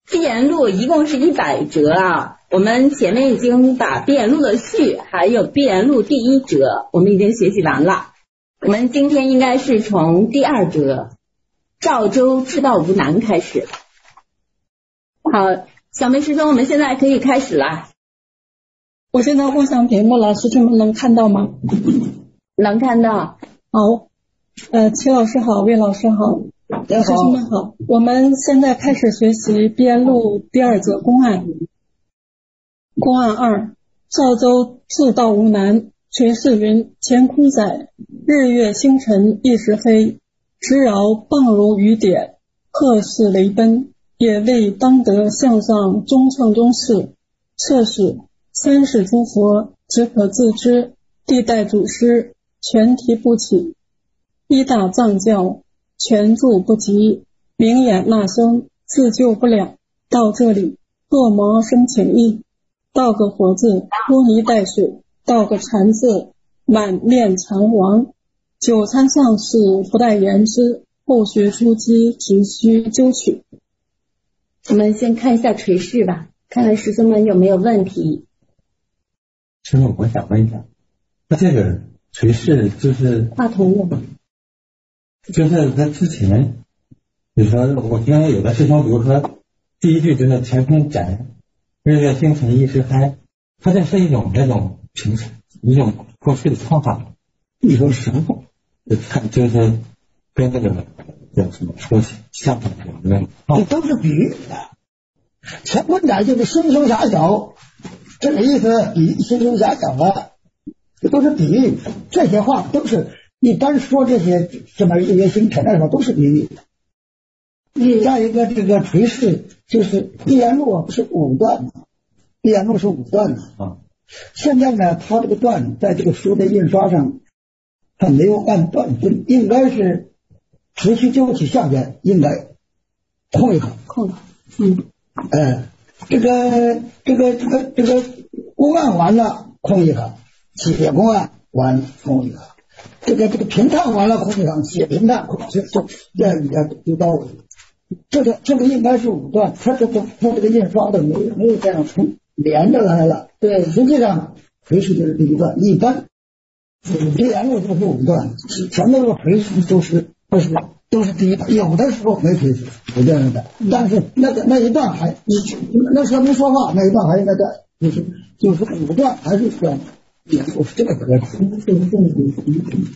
闭言录一共是100折啊，我们前面已经把闭言录的序还有闭言录第1折我们已经学习完了，我们今天应该是从第2折赵州治道无难开始。好，小梅师兄，我们现在可以开始了。 我现在共享屏幕了，师兄们能看到吗？ 能看到。 好，齐老师好，魏老师好，师兄们好。我们现在开始学习闭言录第2则公案。公案2，赵州治道无难。垂氏云：乾坤载，日月星辰一时黑，直饶傍如雨点，鹤视雷奔，也未当得向上中乘中士。测使三世诸佛只可自知，历代祖师全提不起，一大藏教全助不及，明眼那生自救不了。到这里落毛生情意，道个佛字拖泥带水，道个禅字满面禅黄，九参上士不待言之，后学出击只需究取。 我们先看一下垂氏吧，看看师兄们有没有问题。 师傅，我想问一下，他这个垂氏就是话筒有吗？ 就是他之前，比如说我听有的师兄，比如说第1句就是乾坤载，日月星辰一时嗨，他这是一种那种平时一种过去的方法，一种时候，看就是跟那个叫什么说相声有没有？ 这都是比喻的。乾坤载就是心胸狭小，这个意思比心胸狭小啊，这都是比喻。这些话都是一般说这些什么日月星辰的时候都是比喻。再一个这个垂氏就是闭言录不是5段吗？闭言录是5段的。现在呢，他这个段在这个书的印刷上，他没有按段分，应该是持续究起下边应该空一行。这个公案完了空一行，写公案完了空一行，这个评判完了空一行，写评判空就就到位。这个应该是5段，他这个印刷的没有这样连着来了。对，实际上垂氏就是第1段，一般闭言录就是5段，前面这个垂氏都是第1段，有的时候没垂氏有这样的，但是那一段还那说明说话那一段还应该在，就是5段还是选也是这个格局。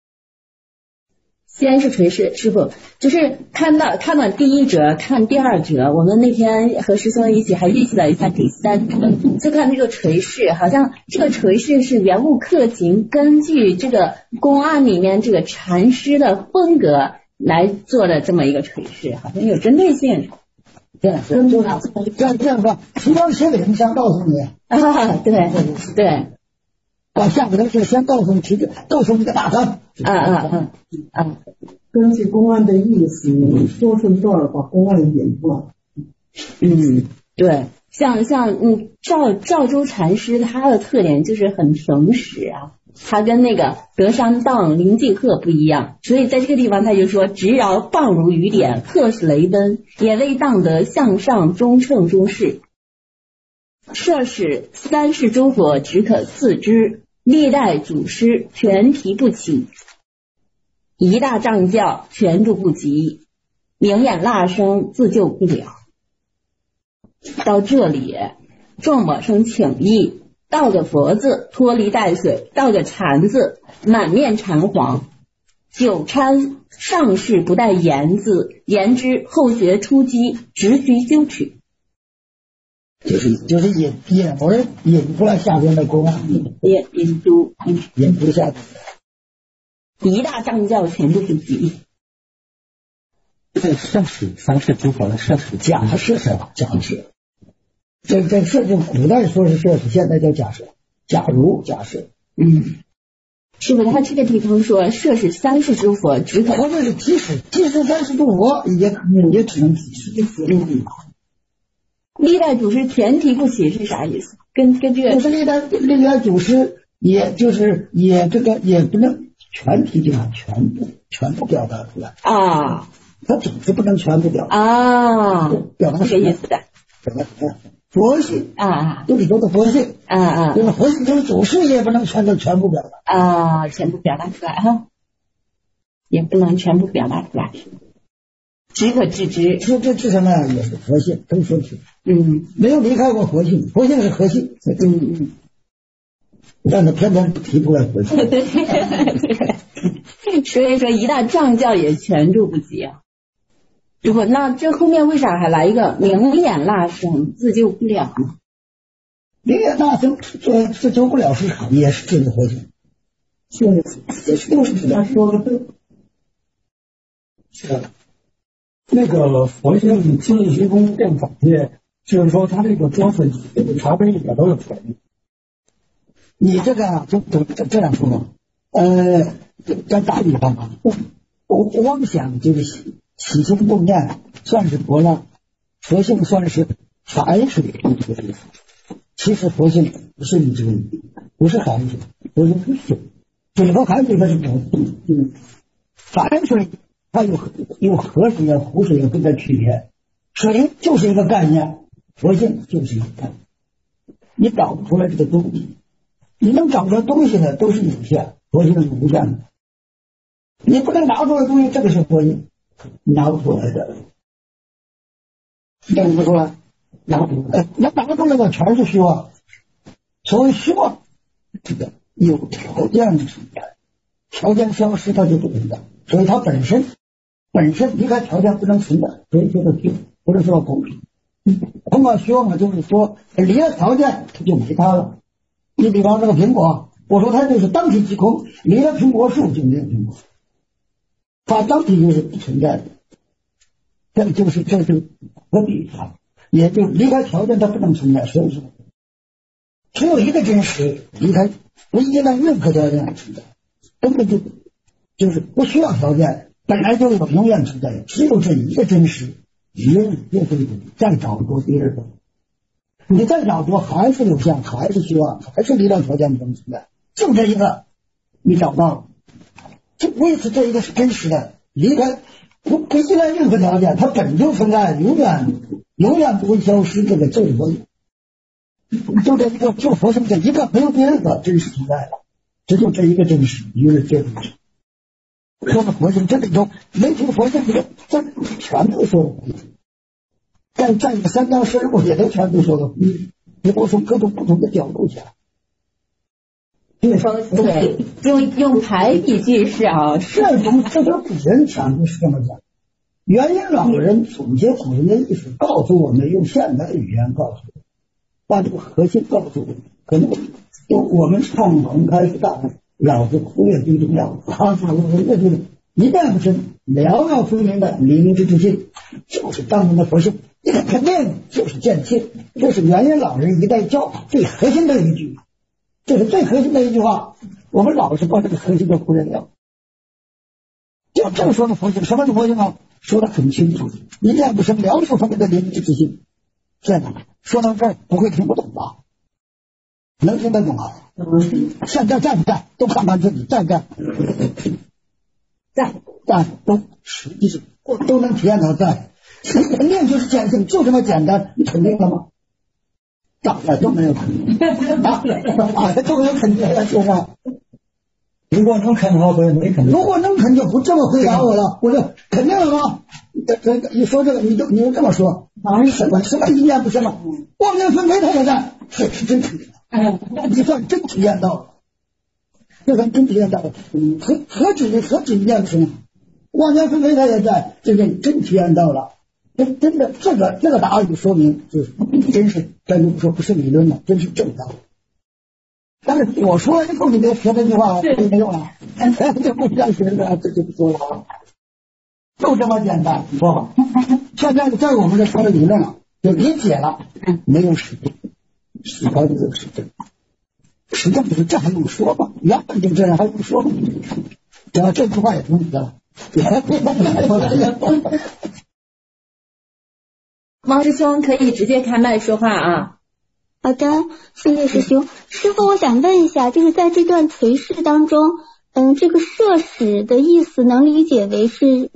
先是垂氏师傅，就是看到第1折，看第2折，我们那天和师兄一起还预习了一下第3折，就看这个垂氏，好像这个垂氏是原物刻情，根据这个公案里面这个禅师的风格来做的这么一个垂氏，好像有针对性。 这样说，提高心理想告诉你啊，对。 下面是先告诉你个大纲。 根据公案的意思说顺段，把公案引出来。 对，像赵州禅师，他的特点就是很诚实啊，他跟那个德山荡林继鹤不一样，所以在这个地方他就说：直饶傍如雨点，鹤视雷奔，也未当得向上中乘中士。设使三世诸佛只可自知，历代祖师全提不起，一大藏教全助不及，明眼腊生自救不了。到这里众某生请意，道个佛字拖泥带水，道个禅字满面禅黄，九参上士不带言字，言之后学出击，直须究取。 就是引出来下边的公案，引出下边一大藏教全部不及。 这设使三世诸佛的设使假设是吧？假设，这设就古代说是设使，现在叫假设。假如假设， 是不是？他这个地方说设使三世诸佛只可， 或者是即使三世诸佛也只能历代祖师全提不起是啥意思？跟这个就是历代祖师，也不能全提起来，全部表达出来啊。 它总是不能全部表达。 啊， 表达这个意思的。 表达什么？佛性啊， 都是说的佛性。就是佛性就是祖师也不能全部表达。 啊，全部表达出来哈，也不能全部表达出来。只可知之。 这什么呀？也是佛性，都说是。没有离开过佛性，佛性是核心。但是偏偏提出来佛性。 对，所以说一大藏教也全住不及啊。如果那这后面为啥还来一个明眼腊生自救不了呢？ 明眼腊生自救不了是啥？也是这个佛性。也是都是他说的对。 是那个佛性清理虚空变法界，就是说他这个桌子茶杯里边都有水。 你这个啊，就这样说吧。再打比方啊，妄想就是起心动念算是佛了，佛性算是海水这个意思。其实佛性不是你这个，不是海水，佛性是水。水和海水它是不同。海水它有河水啊、湖水啊跟它区别。水就是一个概念，佛性就是一个概念。你找不出来这个东西，你能找出来东西的都是有限，佛性是无限的。你不能拿出来东西，这个是佛性，拿不出来的。拿不出来，拿不出来。能拿出来的全是虚妄。所谓虚妄，这个有条件的存在，条件消失它就不存在，所以它本身离开条件不能存在，所以叫做虚，不是说空。空啊虚妄啊，就是说离了条件它就没它了。你比方这个苹果，我说它就是当体即空，离了苹果树就没有苹果，它当体就是不存在的。这就何必它，也就离开条件它不能存在，所以说只有一个真实，离开不依赖任何条件存在，根本就是不需要条件，本来就有永远存在，只有这一个真实，永远就会再找不出第二个。你再找出还是有限，还是虚妄，还是离了条件不能存在，就这一个你找到了，就为此这一个是真实的，离开不依赖任何条件，它本就存在，永远不会消失，这个就是佛性。就这一个，就佛性这一个，没有第二个真实存在了，只有这一个真实，于是这真实。说的佛性，这里头没提佛性，这全都说了佛性。在你三藏十二部也都全都说了，你我从各种不同的角度讲。 对，用排比句式啊， 这都古人讲的是这么讲。元音老人总结古人的意思，告诉我们，用现代语言告诉我们，把这个核心告诉我们。可能我们上文开始大老子忽略最重要，一念不生，了了分明的灵知之性，就是当年的佛性。这个肯定就是见性，这是元音老人一代教法最核心的一句，这是最核心的一句话。我们老是把这个核心的忽略掉。就这么说的佛性，什么是佛性啊？说得很清楚，一念不生，了了分明的灵知之性。在哪？说到这儿不会听不懂吧？能听得懂啊？现在在不在？都看看自己在不在？在都实际上都能体验到在。肯定就是见性，就这么简单，你肯定了吗？当然都没有肯定都没有肯定了，是吧？ 如果能肯的话，没肯定。 如果能肯就不这么回答我了，我说肯定了吗？你说这个，你就这么说，什么一念不生了？妄念分别他也在，是真体验了，你算真体验到了，这算真体验到了。何止一念不生？妄念分别他也在，这就真体验到了。真的，这个答案就说明就是真是，咱就说不是理论了，真是正道。但是我说了以后，你别学这句话，就没用了，这不像学的，这就不说了，就这么简单，说吧。现在在我们这说的理论了，就理解了，没有实证，实条就是实证，实证就是这还用说吗？原本就这样，还用说吗？只要这句话也同意了。 王师兄可以直接开麦说话啊。 好的，谢谢师兄。师父，我想问一下，就是在这段随事当中，这个摄使的意思能理解为是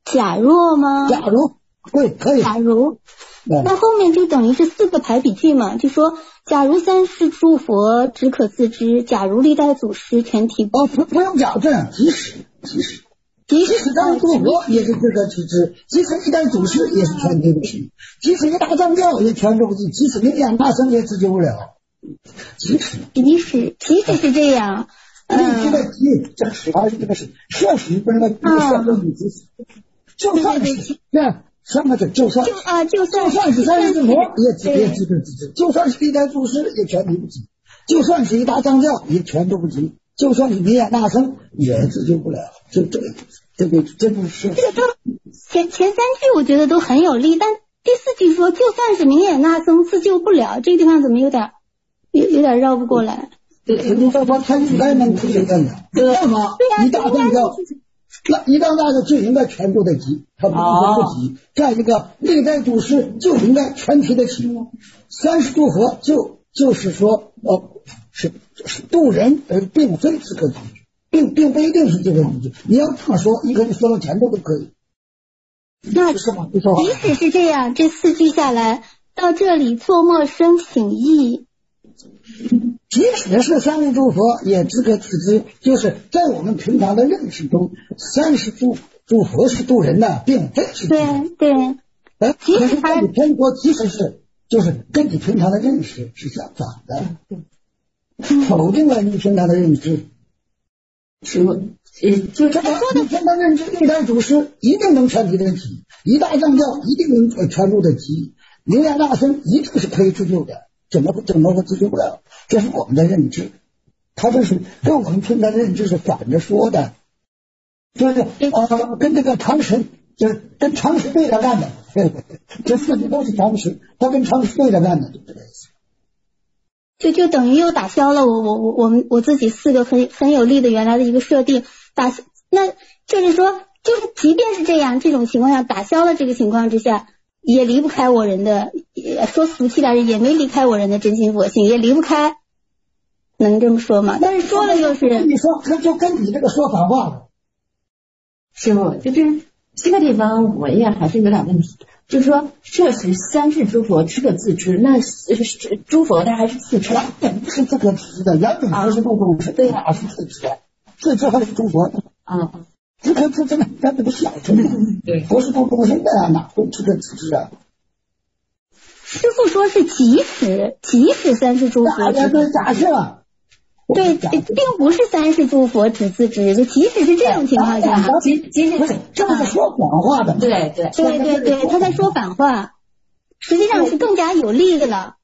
假若吗？ 假如对，可以。 假如，那后面就等于是4个排比句嘛，就说假如三世诸佛只可自知，假如历代祖师全体不用假，这样即使三世诸佛也是只可自知，即使历代祖师也是全体不行，即使一大藏教也全部不行，即使名言大圣也自救不了。即使是这样。 这个这个实话是这个是确实不是那就算是那什么的，就算是三世诸佛也只可自知，就算是历代祖师也全体不及，就算是一大藏教也全都不及，就算是名言大圣也自救不了。这个真的是这个前3句我觉得都很有力，但第4句说就算是名言大圣自救不了，这个地方怎么有点绕不过来？ 你说他应该能自救得了，那么一大藏教那一大藏教就应该全部的及，他不及。再一个历代祖师就应该全体的齐，三世诸佛就是说是度人，并非只可自知，并不一定是这个自知。你要这么说，你可以说到前头都可以。 那即使是这样，这4句下来到这里错莫生请意。 即使是三世诸佛也只可自知，就是在我们平常的认识中，三世诸佛是度人的，并非是对。 可是在你中国，即使是就是跟你平常的认识是相反的，否定了你平常的认知。 是不？就这个你平常认知，历代祖师一定能全体的齐，一大藏教一定能全部的齐，名言大圣一定是可以自救的。怎么会自救不了？这是我们的认知，他这是跟我们平常的认知是反着说的，就是跟这个常识，就是跟常识对着干的。这4句都是常识，他跟常识对着干的，就这个意思。 就等于又打消了我自己4个很有利的原来的一个设定，那就是说，就是即便是这样，这种情况下打消了这个情况之下。也离不开我人的，说俗气点也没离开我人的真心佛性，也离不开，能这么说吗？但是说了又是你说，这就跟你这个说反话了。 师傅，就是这个地方我也还是有点问题，就是说这是三世诸佛只可自知，那诸佛他还是自知， 不是自可自知的，原本不是度众生，对呀，是自知的，自知还是诸佛的啊。只可自知呢，咱这个小乘的，对，不是度众生的呀，哪会只可自知啊？ 师父说是即使三世诸佛只对假设， 对，并不是三世诸佛只自知，就即使是这种情况下， 即使这是说反话的， 对，他在说反话，实际上是更加有利的了。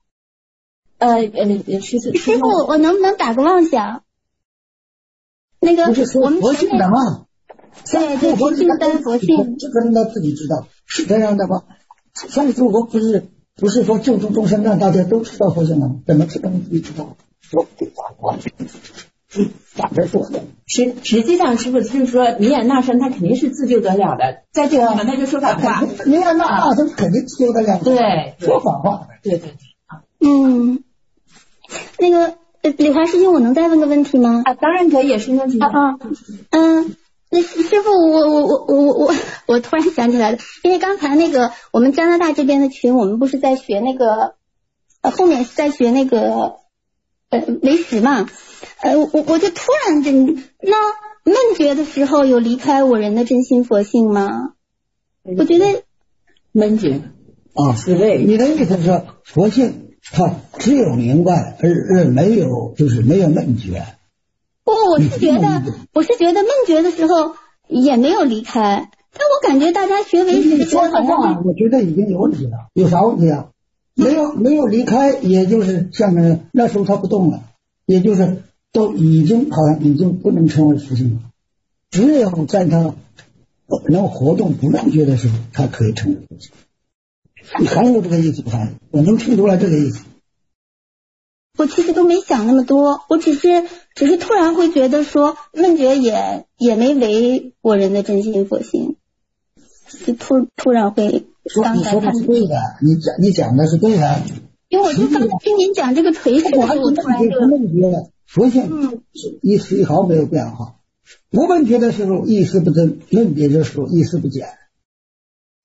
师父，我能不能打个妄想？那个我们佛性的嘛。 对，佛性单佛性， 这个人他自己知道是这样的吗？三世诸佛不是说救助众生让大家都知道佛性吗？怎么知道你自己知道？说对反话，反着说的。 实际上是不是就是说名言大圣他肯定是自救得了的，在这个地方他就说反话。 名言大圣肯定自救得了， 对， 说反话。 对那个李华师兄，我能再问个问题吗？ 当然可以，师兄请讲。 那师傅，我突然想起来了，因为刚才那个我们加拿大这边的群，我们不是在学那个后面是在学那个唯识嘛，我就突然那闷觉的时候有离开我人的真心佛性吗？我觉得闷觉是你的意思是说佛性它只有明白而没有闷觉。 我是觉得闷觉的时候也没有离开，但我感觉大家学唯识的时候好像我觉得已经有问题了。有啥问题啊？没有离开，也就是像那时候他不动了，也就是都已经好像已经不能成为佛性了。只有在他能活动不闷觉的时候，他可以成为佛性。你还有这个意思不？我能听出来这个意思。 我其实都没想那么多，我只是突然会觉得说闷觉也没违我人的真心佛性，就突然会你说的是对的，你讲的是对的。 因为我就刚听您讲这个垂直，我突然就闷觉佛性一丝一毫没有变化，不闷觉的时候意识不增，闷觉的时候意识不减，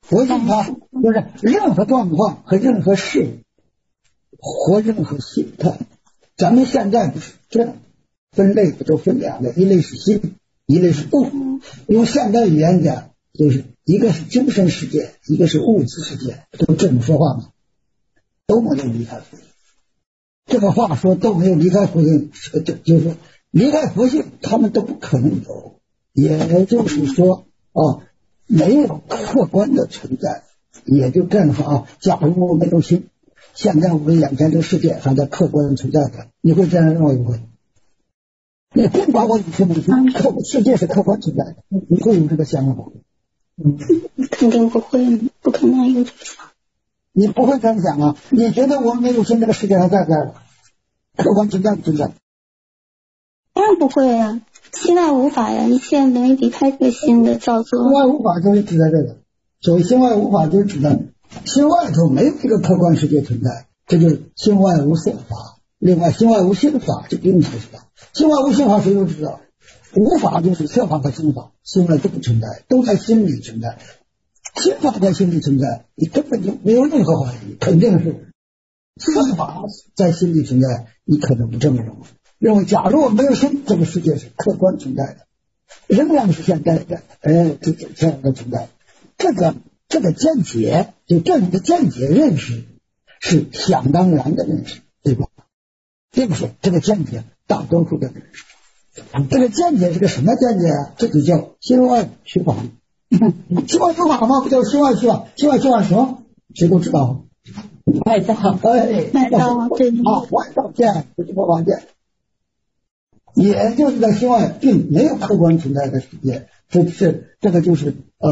佛性它就是任何状况和任何事或任何心态。咱们现在不是这样分类，都分两类，一类是心，一类是物。用现代语言讲，就是一个是精神世界，一个是物质世界，都这么说话吗？都没有离开佛性。这个话说都没有离开佛性，就是说离开佛性他们都不可能有，也就是说没有客观的存在。也就这样说假如我没有心，现在我们眼前这个世界还在客观存在的，你会这样认为不会？你不管我有心没心，世界是客观存在的，你会有这个想法吗？ 肯定不会，不可能有这个想法。 你不会这样想啊？你觉得我没有心，这个世界还在不在？客观存在不存在？ 当然不会呀，心外无法呀，一切没离开这个心的造作。 心外无法就是指的这个，所谓心外无法就是指的心外头没有一个客观世界存在，这就是心外无色法。另外心外无心法，这不用解释了。心外无心法谁都知道，无法就是色法和心法，心外都不存在，都在心里存在。心法在心里存在，你根本就没有任何怀疑，肯定是色法在心里存在，你可能不这么认为假如我没有心，这个世界是客观存在的，仍然是现在的这样的存在。这个见解，就这样的见解认识是想当然的认识，对吧？并且这个见解大多数的认识，这个见解是个什么见解啊？这就叫心外取法。心外取法吗？不叫心外取法。心外取法是什么？谁都知道。 外道， 外道，对外道见不是佛法见，也就是在心外并没有客观存在的世界，这个就是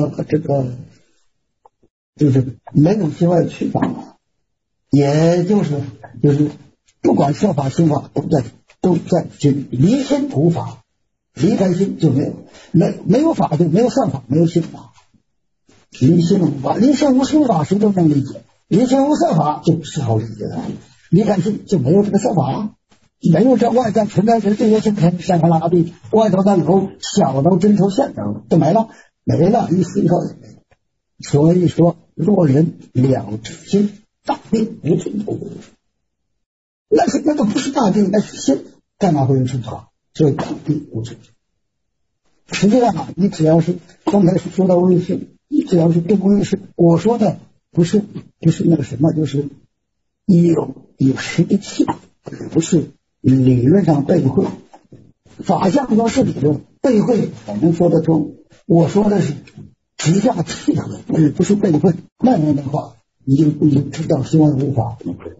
就是没有心外取法，也就是不管色法心法都在心，离心无法，离开心就没有法，就没有善法，没有心法，离心无法，离心无心法谁都能理解，离心无色法就不是好理解的，离开心就没有这个色法，没有这外在存在的这些星辰山河拉地，外头的楼小楼针头线头都没了，一丝一毫也没了。所以说若人了知心，大定无存头。那个不是大定，那是心，干嘛会有存头？所以大定无存头。实际上你只要是刚才说到微视，你只要是对微视，我说的不是那个什么，就是有实际，不是理论上背会。法相说是理论，背会我们说得通。我说的是直下契合，而不是背会。那样的话，你就知道心外无法。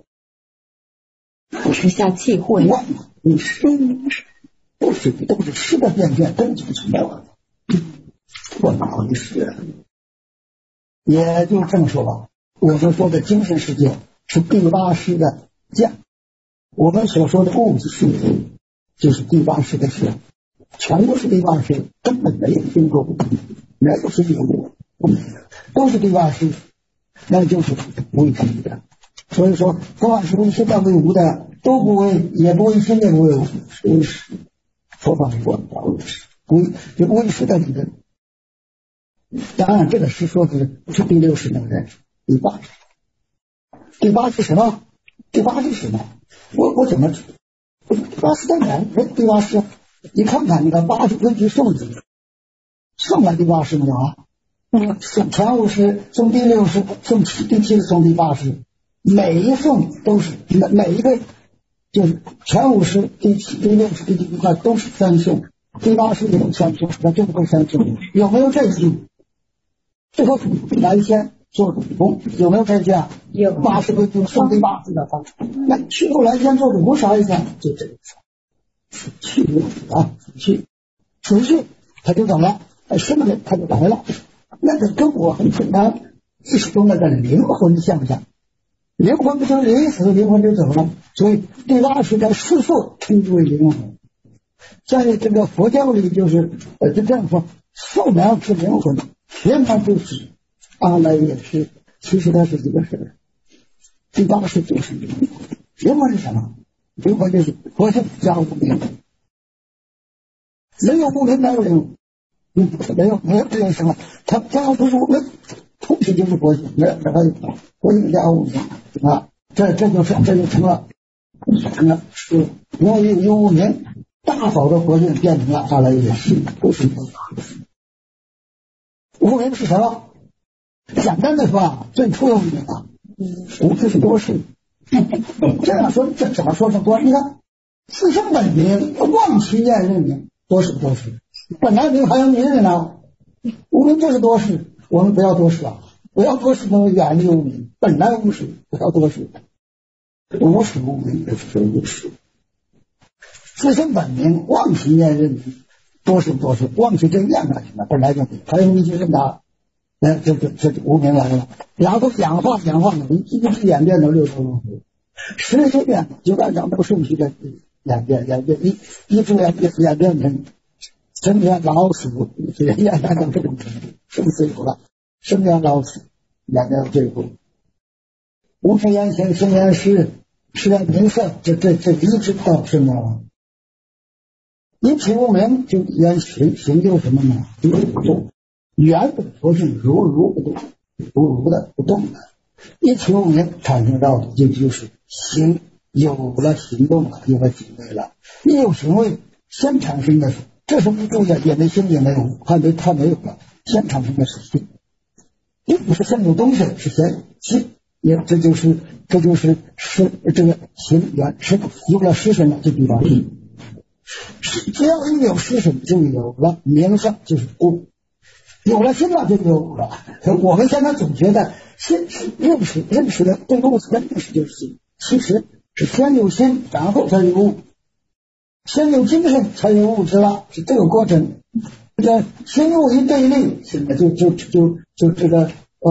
直下契会， 你是都是诗的变现，根本就没有。我哪回事？也就这么说吧。我们说的精神世界是第八识的见，我们所说的物质世界就是第八识的见，全都是第八识，根本没有经过没有是有都是第八识，那就是无意识的。所以说不管是为现在为无的都不为，也不为现在为无，是为识。佛法是管法为识，就为识的理论。当然这个是说的不是第六识能认识，第八识。第八是什么？第八是什么？我怎么知道？第八是在哪？第八是你看看那个80分之宋子，宋来第八识没有啊？宋前五识，宋第六识，宋第七识，宋第八识，每一宋都是每一个就是前五识、第七、第六识、第七块都是三宋，第八识也有三宋，那这个三宋有没有这一句？最后来先做主公，有没有这样？有80个就宋第八识的方式。那去后来先做主公啥意思？就这个去出去他就走了，生人他就来了。那个跟我很简单，意识中那个灵魂像不像？灵魂不就临死，灵魂就走了。所以第八识在世寿称之为灵魂。在这个佛教里就是就这样说，寿苗是灵魂，学苗就是阿赖耶识，其实它是一个事。第八识就是灵魂。灵魂是什么？灵魂就是佛性加无明。没有无明哪有灵魂？没有这件事了。它要不是我们同体就是活性，活性加无名啊，这就成了是有无名，大小的活性变成了下来也是都是无名是什么？简单的说啊，最初的无名啊，无就是多事。这样说，这怎么说是多？你看，自生本名，忘其念认名，多事。本来名还有名人呢，无名就是多事，我们不要多事啊，不要多事能远离无名，本来无事，不要多事，无事无名就是无事。自生本名，忘其念认名，多事，忘其真念干什么？本来就没，还有一些人他。这无名来了，然后氧化，一直演变到6头龙虎，10些变就按照这个顺序的演变，一直演变成生源老死，演变到这种程度，生死有了，生源老死演变到最后，无生言行，生言识，识言名色，这一直到生源。一起无名就言行就什么呢？就是不动。原本佛性如不动，如的不动的，一起无名产生到的就是行，有了行动了，有了行为了。一有行为，先产生的是，这是不注意，也没心也没有，还没有了，先产生的是心，并不是先有东西，是先心，也这就是是这个行缘是有了实身了，就比方只要一有实身，就有了名色，就是物。有了心了就有了，我们现在总觉得心是认识的对物质的认识就是心，其实是先有心，然后才有物，先有精神才有物质了，是这个过程。这个心物一对立，现在就这个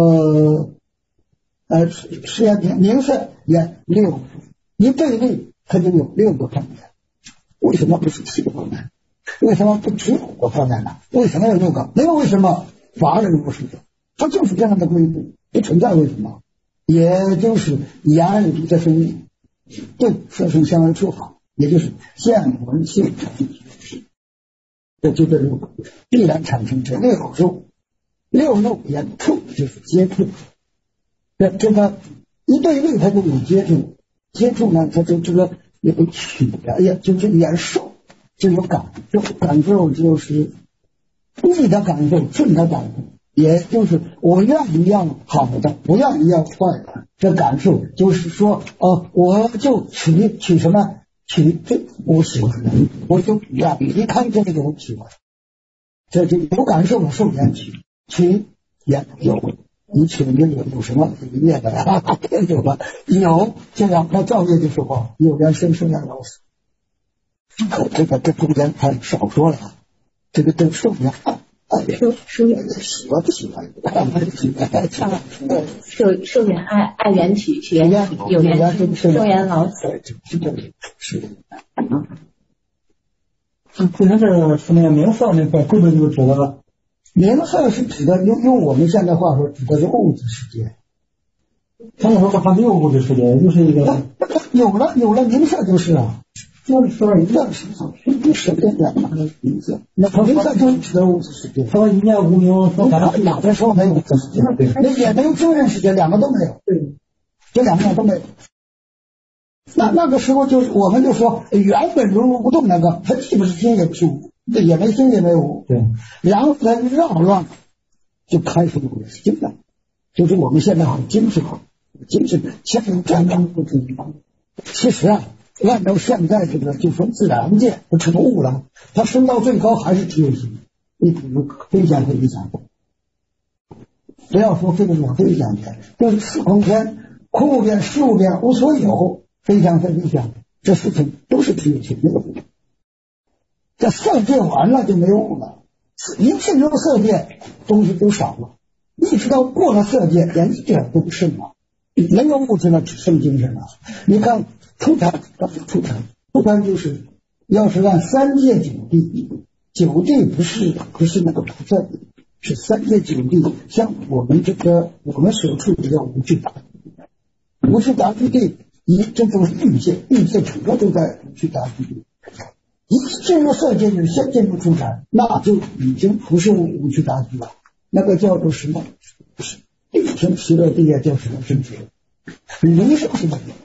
实验名色也6一对立，它就有6个方面。为什么不是7个方面？为什么不只5个方面呢？为什么有6个？没有为什么，法人不是的，它就是这样的规律，不存在为什么。也就是言语的生命，对色声香味触法，也就是见闻性产生这就这6个，必然产生这6入，6入言触就是接触。这个一对立，它就有接触，接触呢，它就这个有取啊，也就是言受。这种感受就是你的感受，顺的感受，也就是我愿意要好的，不愿意要坏的。这感受就是说，我就取什么？取这我喜欢的，我就愿意离开这个我喜欢。这就有感受的受言取言有，你取有什么业的呀？有了有这样，那造业就是话，有缘生生缘老死。这中间他少说了，这受缘受缘喜欢不喜欢？ 受缘爱缘取缘有缘受缘老死， 是可能是说那个名色那块，会不会就指的了？ 名色是指的用我们现在话说，指的是物质世界。 他们说它没有物质世界，也就是一个有了名色就是啊。就是说一样是不是变的名字？那名字就是指的物质世界。 他说一念无名，说哪个说没有物质世界？那也没有精神世界，两个都没有。对，这两个都没有。那个时候就是我们就说原本如如不动那个，它既不是心也不是无，也没心也没有无。 对， 然后它绕乱，就开始有了心了。就是我们现在好精神像战争不知道。其实啊。按照现在这个就说自然界不成物了，它升到最高还是只有心。你比如飞翔，不要说飞翔，就是4空天，空无边、事无边、无所有，飞翔，这事情都是只有心没有物。这色界完了就没有物了，一进入色界，东西都少了。一直到过了色界，连一点都不剩了，没有物质了，只剩精神了。你看。出禅就是要是按3界9地，9地不是那个菩萨地，是3界9地，像我们所处的叫无智达居地，这都是欲界整个都在无智达居地。一进入色界就先进入出禅，那就已经不是无智达居了，那个叫做什么？ 离生时的地叫什么生时？离生时的地，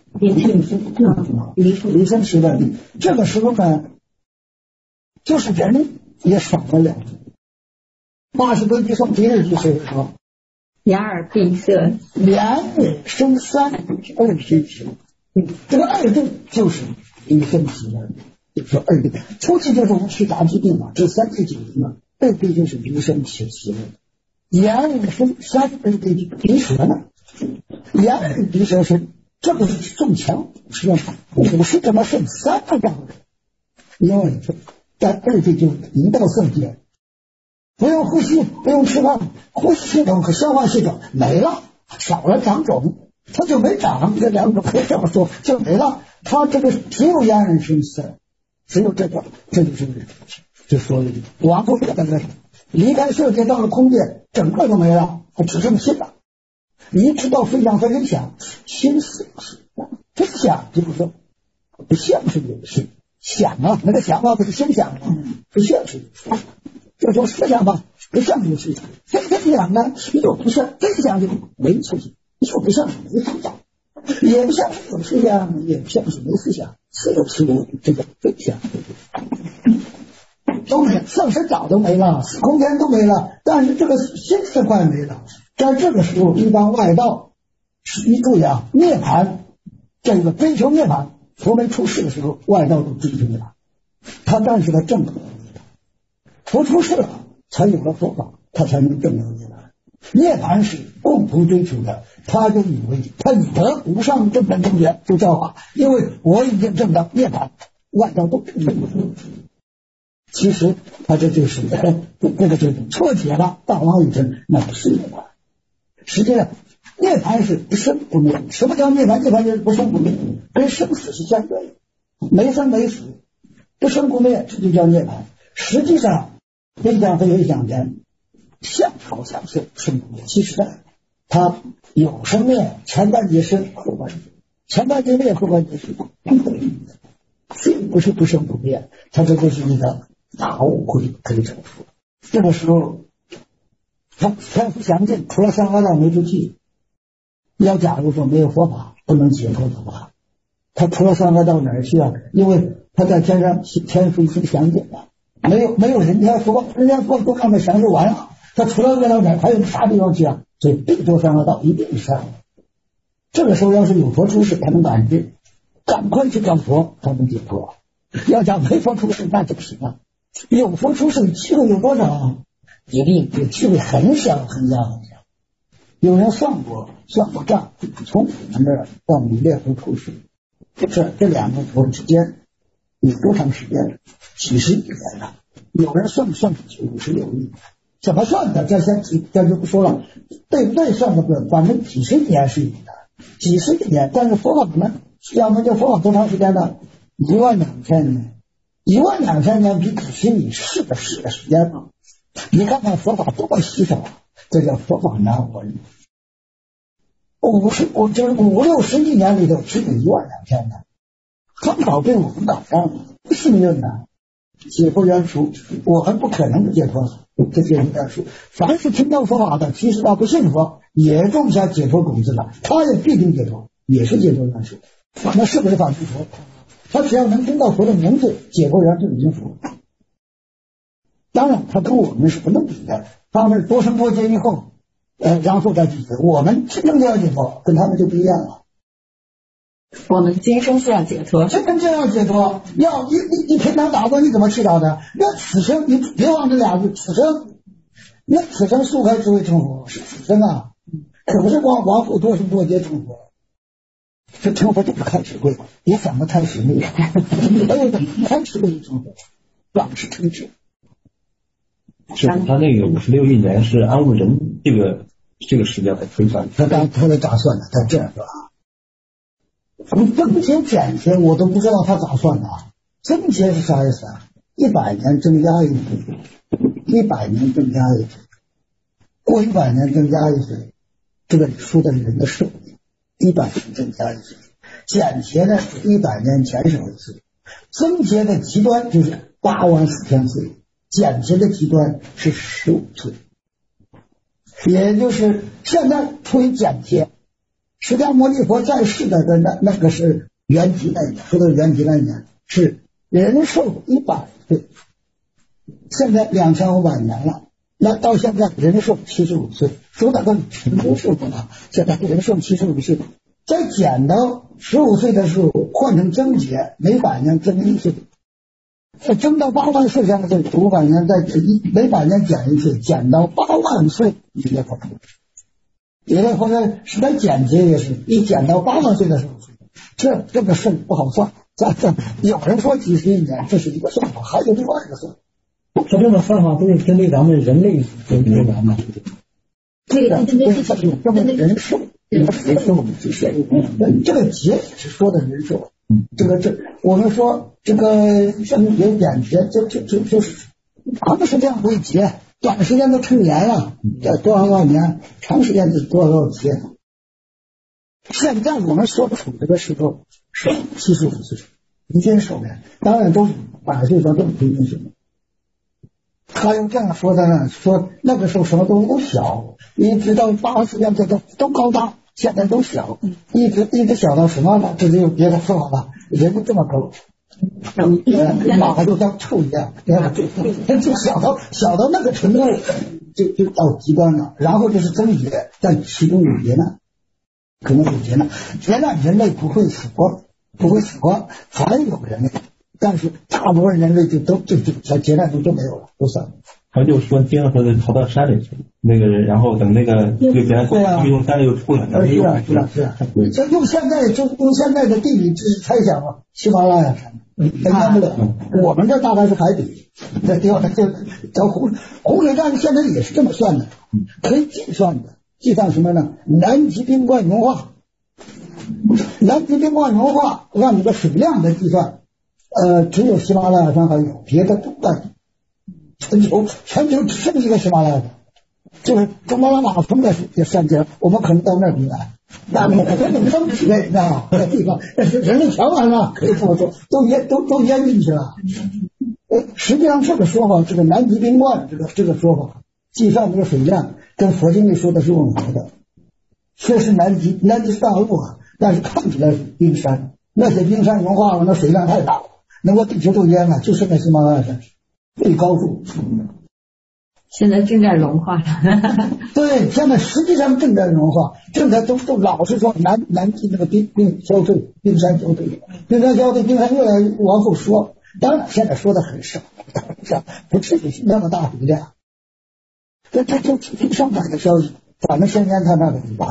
离生时的地。这个时候呢，就是人也少了两个。80多计算节日就是说， 两耳闭塞， 两耳生三，二生十。这个二对就是离生时的地，就是说二对。初期就是我们去答之定嘛，这3对9嘛，二对就是离生时的。两耳生三，二对离舌呢？两耳离舌是这个是中强，是50怎么剩3个样子？因为在二对就1到4节。不用呼吸，不用吃饭，呼吸系统和消化系统没了，少了2种，它就没长，这2种可以这么说就没了。它这个只有两耳生三，只有这个，这就是就说的往后这个离开色界到了空界，整个都没了，它只剩心了。一直到分享和分享，心思分享就是说不像是有事想啊，那个想法不是心想啊，不像是有事。就说思想吧，不像有思想；分享呢，又不像分享就没出息，又不像是没思想，也不像是有思想，也不像是没思想，只有是有这个分享。都没，色身早都没了，空间都没了，但是这个心思快没了。在这个时候，一般外道，你注意啊，涅槃，这个追求涅槃，佛没出世的时候，外道都追求涅槃，他但是他正得。佛出世了，才有了佛法，他才能证得涅槃。涅槃是共同追求的，他就以为他以德无上正等正觉就造法，因为我已经证到涅槃，外道都证不住。其实他这就是这个就是错解了，大王一真，那不是涅槃。实际上，涅槃是不生不灭。什么叫涅槃？涅槃就是不生不灭，跟生死是相对的，没生没死，不生不灭，这就叫涅槃。实际上，分享和有想间，像好像是生不灭，其实呢，它有生灭，前半截生，后半截前半截灭，后半截生，并不是不生不灭，它这就是一个大误会，可以这么说。这个时候，他天福详尽，除了三恶道没出去。要假如说没有佛法，不能解脱的话，他除了三恶道哪儿去啊？因为他在天上天福已经详尽了。没有人间福报，人间福报都让他享受完了，他除了恶道哪还有啥地方去啊？所以必多三恶道，一定是善恶。这个时候要是有佛出世，他能感知，赶快去找佛，他能解脱。要讲没佛出世，那就不行了。有佛出世，机会有多少？一定有机会很小很小很小。有人算过账，从我们这儿到弥勒佛出世，这两个佛之间有多长时间？几十亿年了。有人算是56亿年，怎么算的？这就不说了，对不对？算的不，反正几十年是有的，几十亿年。但是佛法呢？要么就佛法多长时间呢？12000年，12000年比几十里是的时间嘛。你看看佛法多么稀少，这叫佛法难闻。就是50-60亿年里头只有12000年，刚好被我们赶上了，幸运呢。解脱元熟，我们不可能解脱这解脱元熟。凡是听到佛法的，即使他不信佛，也种下解脱种子了，他也必定解脱，也是解脱元熟。那是不是法之佛？他只要能听到佛的名字，解脱元就已经佛。当然，他跟我们是不能比的，他们多生多劫以后，然后再解脱。我们真正要解脱，跟他们就不一样了。 我们今生是要解脱， 真正要解脱，要你平常打过，你怎么去打的？那此生你别忘这俩字，此生速开智慧成佛，是此生啊，可不是往后多生多劫成佛。这成佛就是开智慧，别想的太实力了，没有开智慧成佛，往是成智。 是他那个56亿年是按我人这个时间来推算， 他在咋算的？他这样说啊。增劫减劫我都不知道他咋算的。增劫是啥意思啊？100年增加1岁，100年增加1岁，过100年增加1岁，这个说的是人的寿命，100年增加1岁。减劫呢是100年减少1岁，增劫的极端就是84000岁，减劫的极端是15岁。 也就是现在处于简贴。释迦牟尼佛在世的那个是元吉那年，说的元吉那年是人寿100岁，现在2500年了，那到现在人寿75岁，说的跟人寿不了，现在人寿75岁，再减到15岁的时候换成增节，每100年增1岁，增到8万岁，现在这500年再每100年减1岁，减到8万岁，你别说有的朋友是在简洁也是，一减到8万岁的时候，这个事不好算。有人说几十亿年，这是一个算法，还有另外一个算法。 他这种算法都是针对咱们人类研究的吗？ 这个这么人寿，这个节是说的人寿。我们说这个像有点节，就是长的时间为节。短时间都成年了，多少万年，长时间就多少节。现在我们所处这个时候是75岁，平均寿命，当然都是100岁到这么平均寿命。他又这样说的呢，说那个时候什么东西都小，一直到80年这都高大，现在都小，一直小到什么呢？这就有别的说法了，人就这么高。马就像臭一样，就小到那个程度，就到极端了。然后就是增劫，但其中有劫难，可能有劫难。劫难人类不会死光，还有人类，但是大部分人类就在劫难中就没有了，都散了。 他就说经常说的逃到山里去，那个人，然后等那个劫难过，用山里又出来， 是啊。就用现在的地理知识猜想啊，喜马拉雅山。淹不了，我们这大概是海底，这地方就叫洪水站，现在也是这么算的，可以计算的。计算什么呢？南极冰冠融化，按这个水量的计算，只有喜马拉雅山还有，别的都在全球只剩一个喜马拉雅山，就是珠穆朗玛峰的山尖，我们可能到那儿来。那我们都体内，你知道吗？那地方人类全完了，可以这么说，都淹进去了。实际上这个说法，这个南极冰冠这个说法，计算这个水量跟佛经里说的是吻合的。确实南极是大陆啊，但是看起来是冰山，那些冰山融化了，那水量太大了，能把地球都淹了，就剩下喜马拉雅山最高处。 现在正在融化。 对，现在实际上正在融化，正在都老是说南极那个冰消退，冰山消退，冰山越来越往后说，当然现在说的很少，不至于那么大体量。这就听上海的消息，反正先淹他那个地方，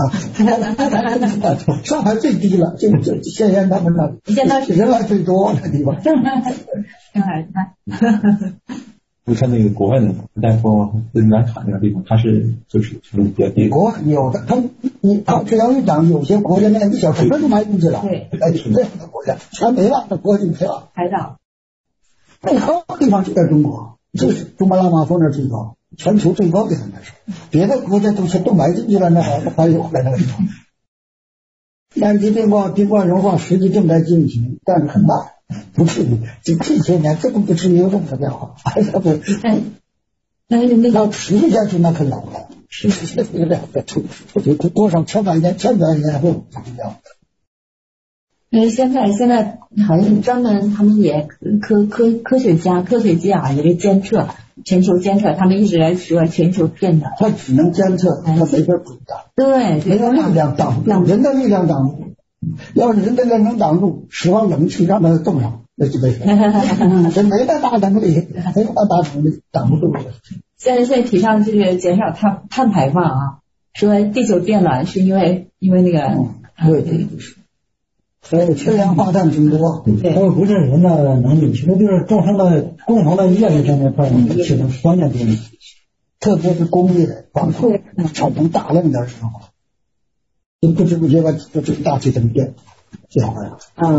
上海最低了，就先淹他们那里，现在是人还最多的地方。 上海你看那个国外的大夫南卡那个地方，它是就是比较低。 国外有的，他只要一涨，有些国家那1小时就埋进去了。对，这样的国家全没了，那国就没了。 海岛， 最高的地方就在中国，就是珠穆朗玛峰那最高，全球最高的那是。别的国家都埋进去了，那还有在那个地方。南极冰冠融化实际正在进行，但是很慢。不至于，这些年根本不至于有这么个变化，还是不？要持续下去那可难了，持续下去多少千百年后才掉。 现在好像专门他们也科学家啊也监测全球监测，他们一直在说全球变暖， 他只能监测，他没法阻挡。 对， 没有力量挡住，人的力量挡住。要是人的力量能挡住，使往冷气让它冻上，那就没事。这没那大能力，挡不住。 现在提倡这个减少碳排放啊，说地球变暖是因为那个对，所以二氧化碳增多， 不是人的能力，其实就是众生的共同的业力这一块起到关键作用。 特别是工业包括产生大量的时候，就不知不觉把这个大气层变好了。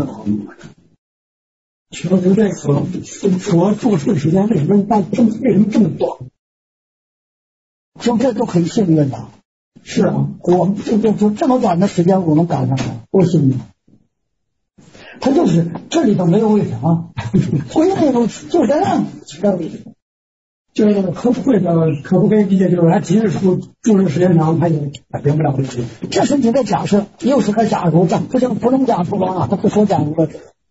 其实这个说注视时间为什么这么短？ 就这都很幸运的。是啊，我们就这么短的时间我们赶上了，多幸运！他就是这里头没有为啥，为什么就这样？知道为什么？ 就是可不可以理解，就是他即使住的时间长，他也改变不了这个。 这是你的假设，又是个假如，咱不能假如啊，他不说假如了。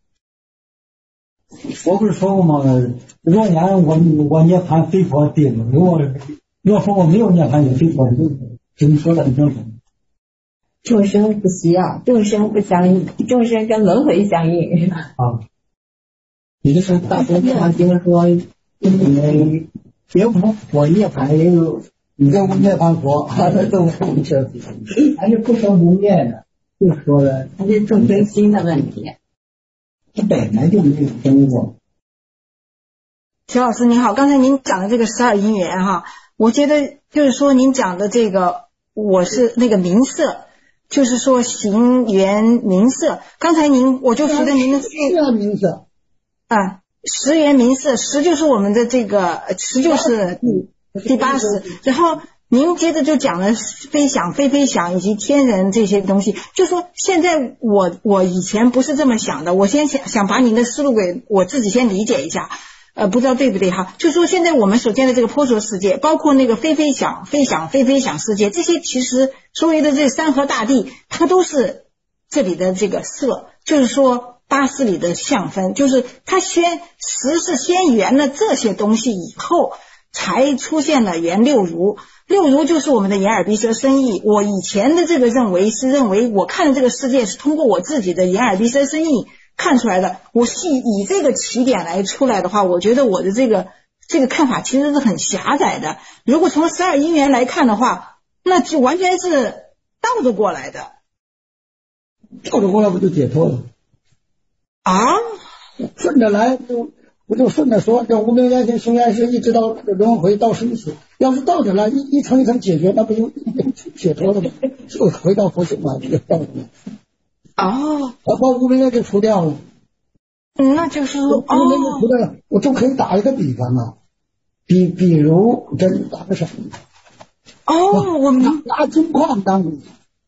我不是说过吗？若言我涅槃非佛地嘛，若说我没有涅槃也非佛地，只能说的很正常。 众生不需要，众生不相应，众生跟轮回相应。 啊， 你这是大部经经说，别无佛涅槃也有， 你这无涅槃佛，他都不是， 还是不生不灭的，就说的还是众生心的问题。 它本来就没有生过。 徐老师您好，刚才您讲的这个12因缘哈，我觉得就是说您讲的这个，我是那个名色，就是说行缘名色。刚才我就觉得您的名色啊，十缘名色，十就是我们的这个十就是第80，然后您接着就讲了非想非非想以及天人这些东西，就说现在我以前不是这么想的，我先想把您的思路给我自己先理解一下，不知道对不对哈？就说现在我们所见的这个婆娑世界，包括那个非非想非想非非想世界，这些其实所谓的这山河大地，它都是这里的这个色，就是说80里的相分，就是它十是先缘了这些东西以后，才出现了缘六如。六如就是我们的眼耳鼻舌身意。我以前的这个认为我看的这个世界是通过我自己的眼耳鼻舌身意看出来的，我是以这个起点来出来的话，我觉得我的这个看法其实是很狭窄的。如果从12因缘来看的话，那就完全是倒着过来的。 倒着过来不就解脱了啊？ 顺着来我就顺着说，这无明缘行行缘识，一直到轮回到生死。要是倒着来，一层一层解决，那不就解脱了吗？就回到佛性嘛，这个道理。 哦， 把无明缘给除掉了。 那就是说， 无明缘除掉了，我就可以打一个比方啊，比如真打个什么？ 哦，我们拿金矿当比，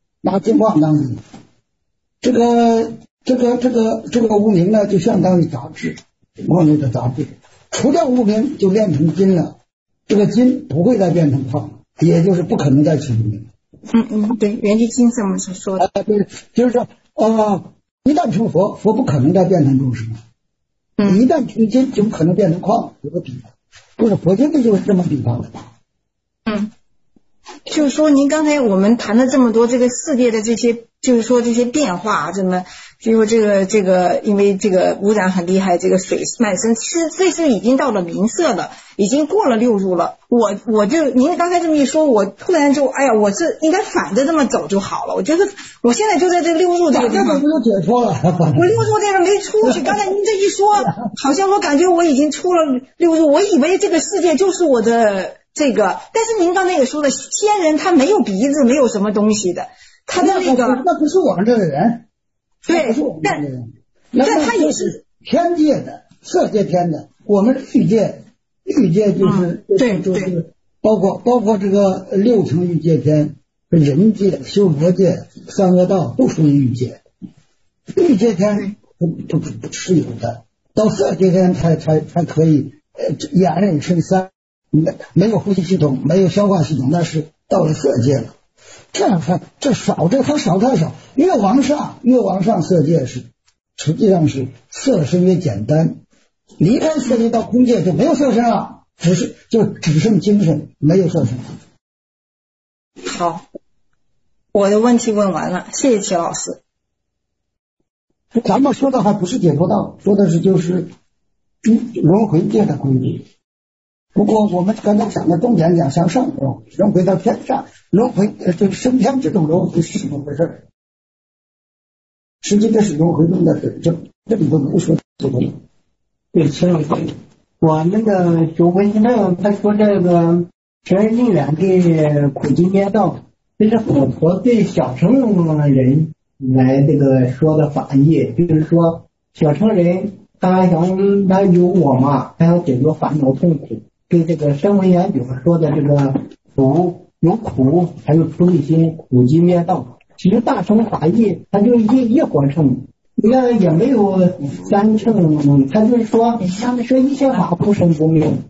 这个无明呢，就相当于杂质。矿内的杂质，除掉无明就炼成金了，这个金不会再变成矿，也就是不可能再起无明。 对，圆寂金这么说的。 对，就是说一旦成佛，佛不可能再变成众生。一旦成金，就不可能变成矿。有个比方，不是佛经的就是这么比方的。 就是说您刚才我们谈了这么多这个世界的这些，就是说这些变化什么，比如这个因为这个污染很厉害，这个水漫生，其实这是已经到了名色了，已经过了六入了。我就您刚才这么一说，我突然就我这应该反着这么走就好了。我觉得我现在就在这六入这个地方， 不就解脱了？ 我六入这个没出去。刚才您这一说，好像我感觉我已经出了六入，我以为这个世界就是我的这个，但是您刚才也说了，仙人他没有鼻子，没有什么东西的，他的那不是我们这个人， 对，但他也是天界的，色界天的，我们欲界就是就是包括这个6层欲界天，人界、修佛界、三恶道都属于欲界，欲界天不是有的，到色界天才可以眼耳身三。没有呼吸系统，没有消化系统，那是到了色界了。这样看，这少，这还少太少。越往上色界实际上是色身越简单。离开色界到空界就没有色身了，只剩精神，没有色身。 好，我的问题问完了，谢谢齐老师。 咱们说的还不是解脱道，说的是就是轮回界的规律。不过我们刚才讲的重点讲向上轮回到天上，轮回就是升天这种轮回是怎么回事？实际这是轮回中的这里头没说这个。 对，齐老师，我那个九文一论他说这个12因缘的苦集灭道，这是佛陀对小乘人来这个说的法义，就是说小乘人他有我嘛，他要解决烦恼痛苦。对这个声闻缘觉说的这个有苦，还有出离心，苦集灭道。其实大乘法义，它就一果乘，你看也没有3乘，它就是说一切法不生不灭，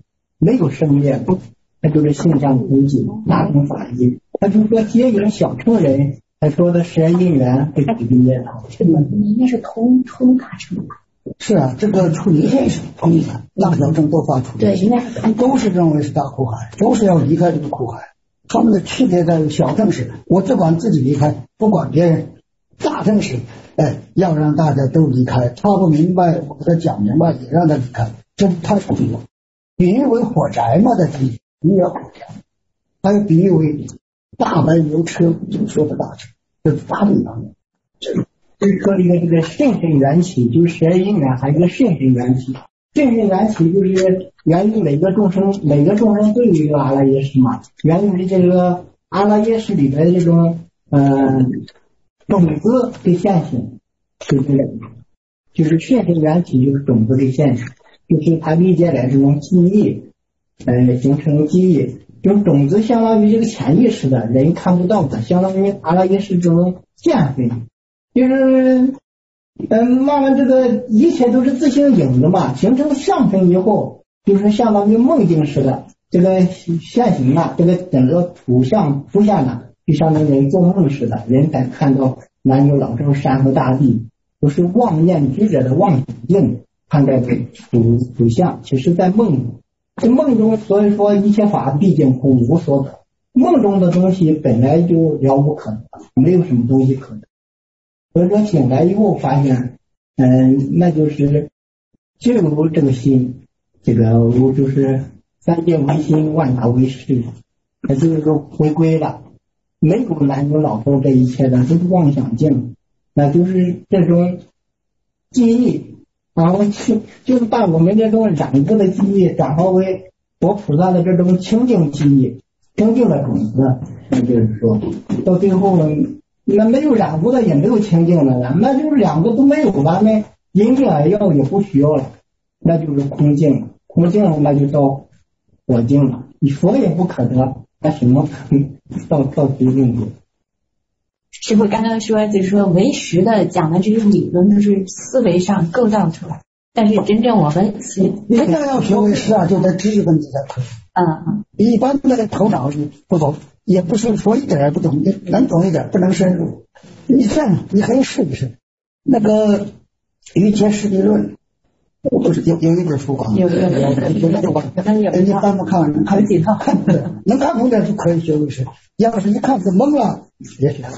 没有生灭，他就是性相空寂，大乘法义。他就说接引小乘人，他说的十二因缘会指定业道， 这个应该是通大乘吧？ 是啊，这个出离心是通的，大小乘都发出离心， 对，应该是都是认为是大苦海，都是要离开这个苦海。他们的区别在于小乘是，我只管自己离开，不管别人；大乘是，要让大家都离开，他不明白，我给他讲明白，也让他离开。这他说的，比喻为火宅嘛，在这里比喻火宅，还有比喻为大白牛车，就说的大车，这是法理方面。 就是说一个这个甚深缘起，就是十二因缘，还有一个甚深缘起。甚深缘起就是源于每个众生都有一个阿拉耶识嘛，源于这个阿拉耶识里边的这种种子的现行，就是甚深缘起就是种子的现行，就是他理解的这种记忆，形成记忆，就是种子相当于这个潜意识的人看不到的，相当于阿拉耶识这种见分。就是慢慢这个一切都是自行影的嘛，形成相分以后，就是相当于梦境似的，这个现行了，这个整个图像出现了，就相当于人做梦似的，人才看到南有老庄山河大地，都是妄念之者的妄想境，看待的图像，其实在梦中，所以说一切法毕竟空无所得，梦中的东西本来就了无可得，没有什么东西可得。所以说醒来以后发现，那就是就有这个心，这个就是三界为心，万法为识，那就是说回归了，没有南有老庄这一切的，都是妄想境，那就是这种记忆，然后就是把我们这种染污的记忆转化为佛菩萨的这种清净记忆，清净的种子，那就是说到最后那没有染污的也没有清净的了，那就是两个都没有了，那因境而要也不需要了，那就是空境，空境那就到火境了，你佛也不可得，那什么到极境去。 师父刚刚说就是说唯识的讲的这些理论都是思维上构造出来，但是真正我们你真要学唯识啊，就得知识分子才可以。一般的头脑不懂，也不是说一点也不懂，你能懂一点，不能深入。你这样，你可以试一试。那个瑜伽师地论，不是有一本书啊？有那个吧？你翻不看？能看几套？能看懂点就可以学唯识。要是一看就懵了，别学了。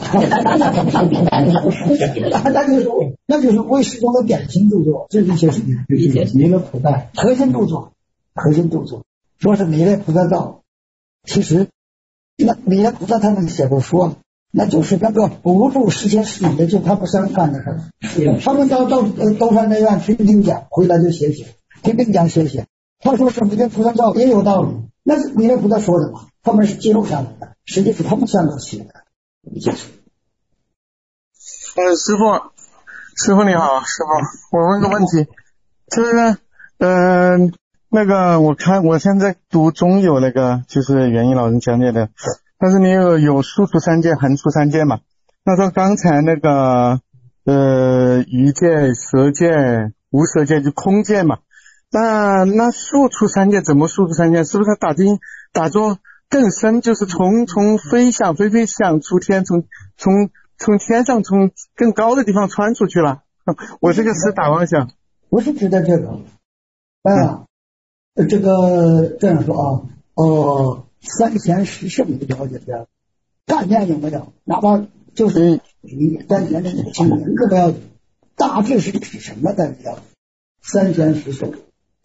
那就是唯识中的典型著作，这一些是弥勒菩萨核心著作。说是弥勒菩萨道，其实那弥勒菩萨他们写过说，那就是那个无助世间事理的，就他不想干的事。他们到兜山内院听听讲，回来就写，听听讲写。他说是弥勒菩萨道也有道理，那是弥勒菩萨说的嘛，他们是记录下来的，实际是他们上头写的。 师傅你好，师傅，我问个问题，就是那个我看我现在读中有那个就是元一老人讲解的，但是你有竖出三界横出三界嘛，那说刚才那个余界色界无色界就空界嘛，那竖出三界怎么竖出三界？是不是打作更深，就是从飞翔出天，从天上从更高的地方穿出去了？我这个是打妄想。 不是指的这个这个这样说啊，三贤十圣你了解这概念有没有？哪怕就是三贤的名字不要紧，大致是什么的了解？三贤十圣。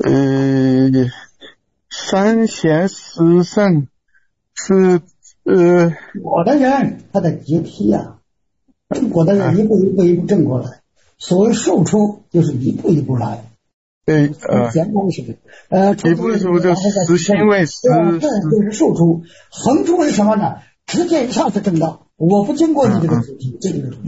三贤十圣是我的人他的阶梯啊，正果的人一步一步正过来，所谓数出就是一步一步来。简单是一步一步就实心为实， 就是数出，横出为什么呢？直接一下子正道，我不经过你这个阶梯，这个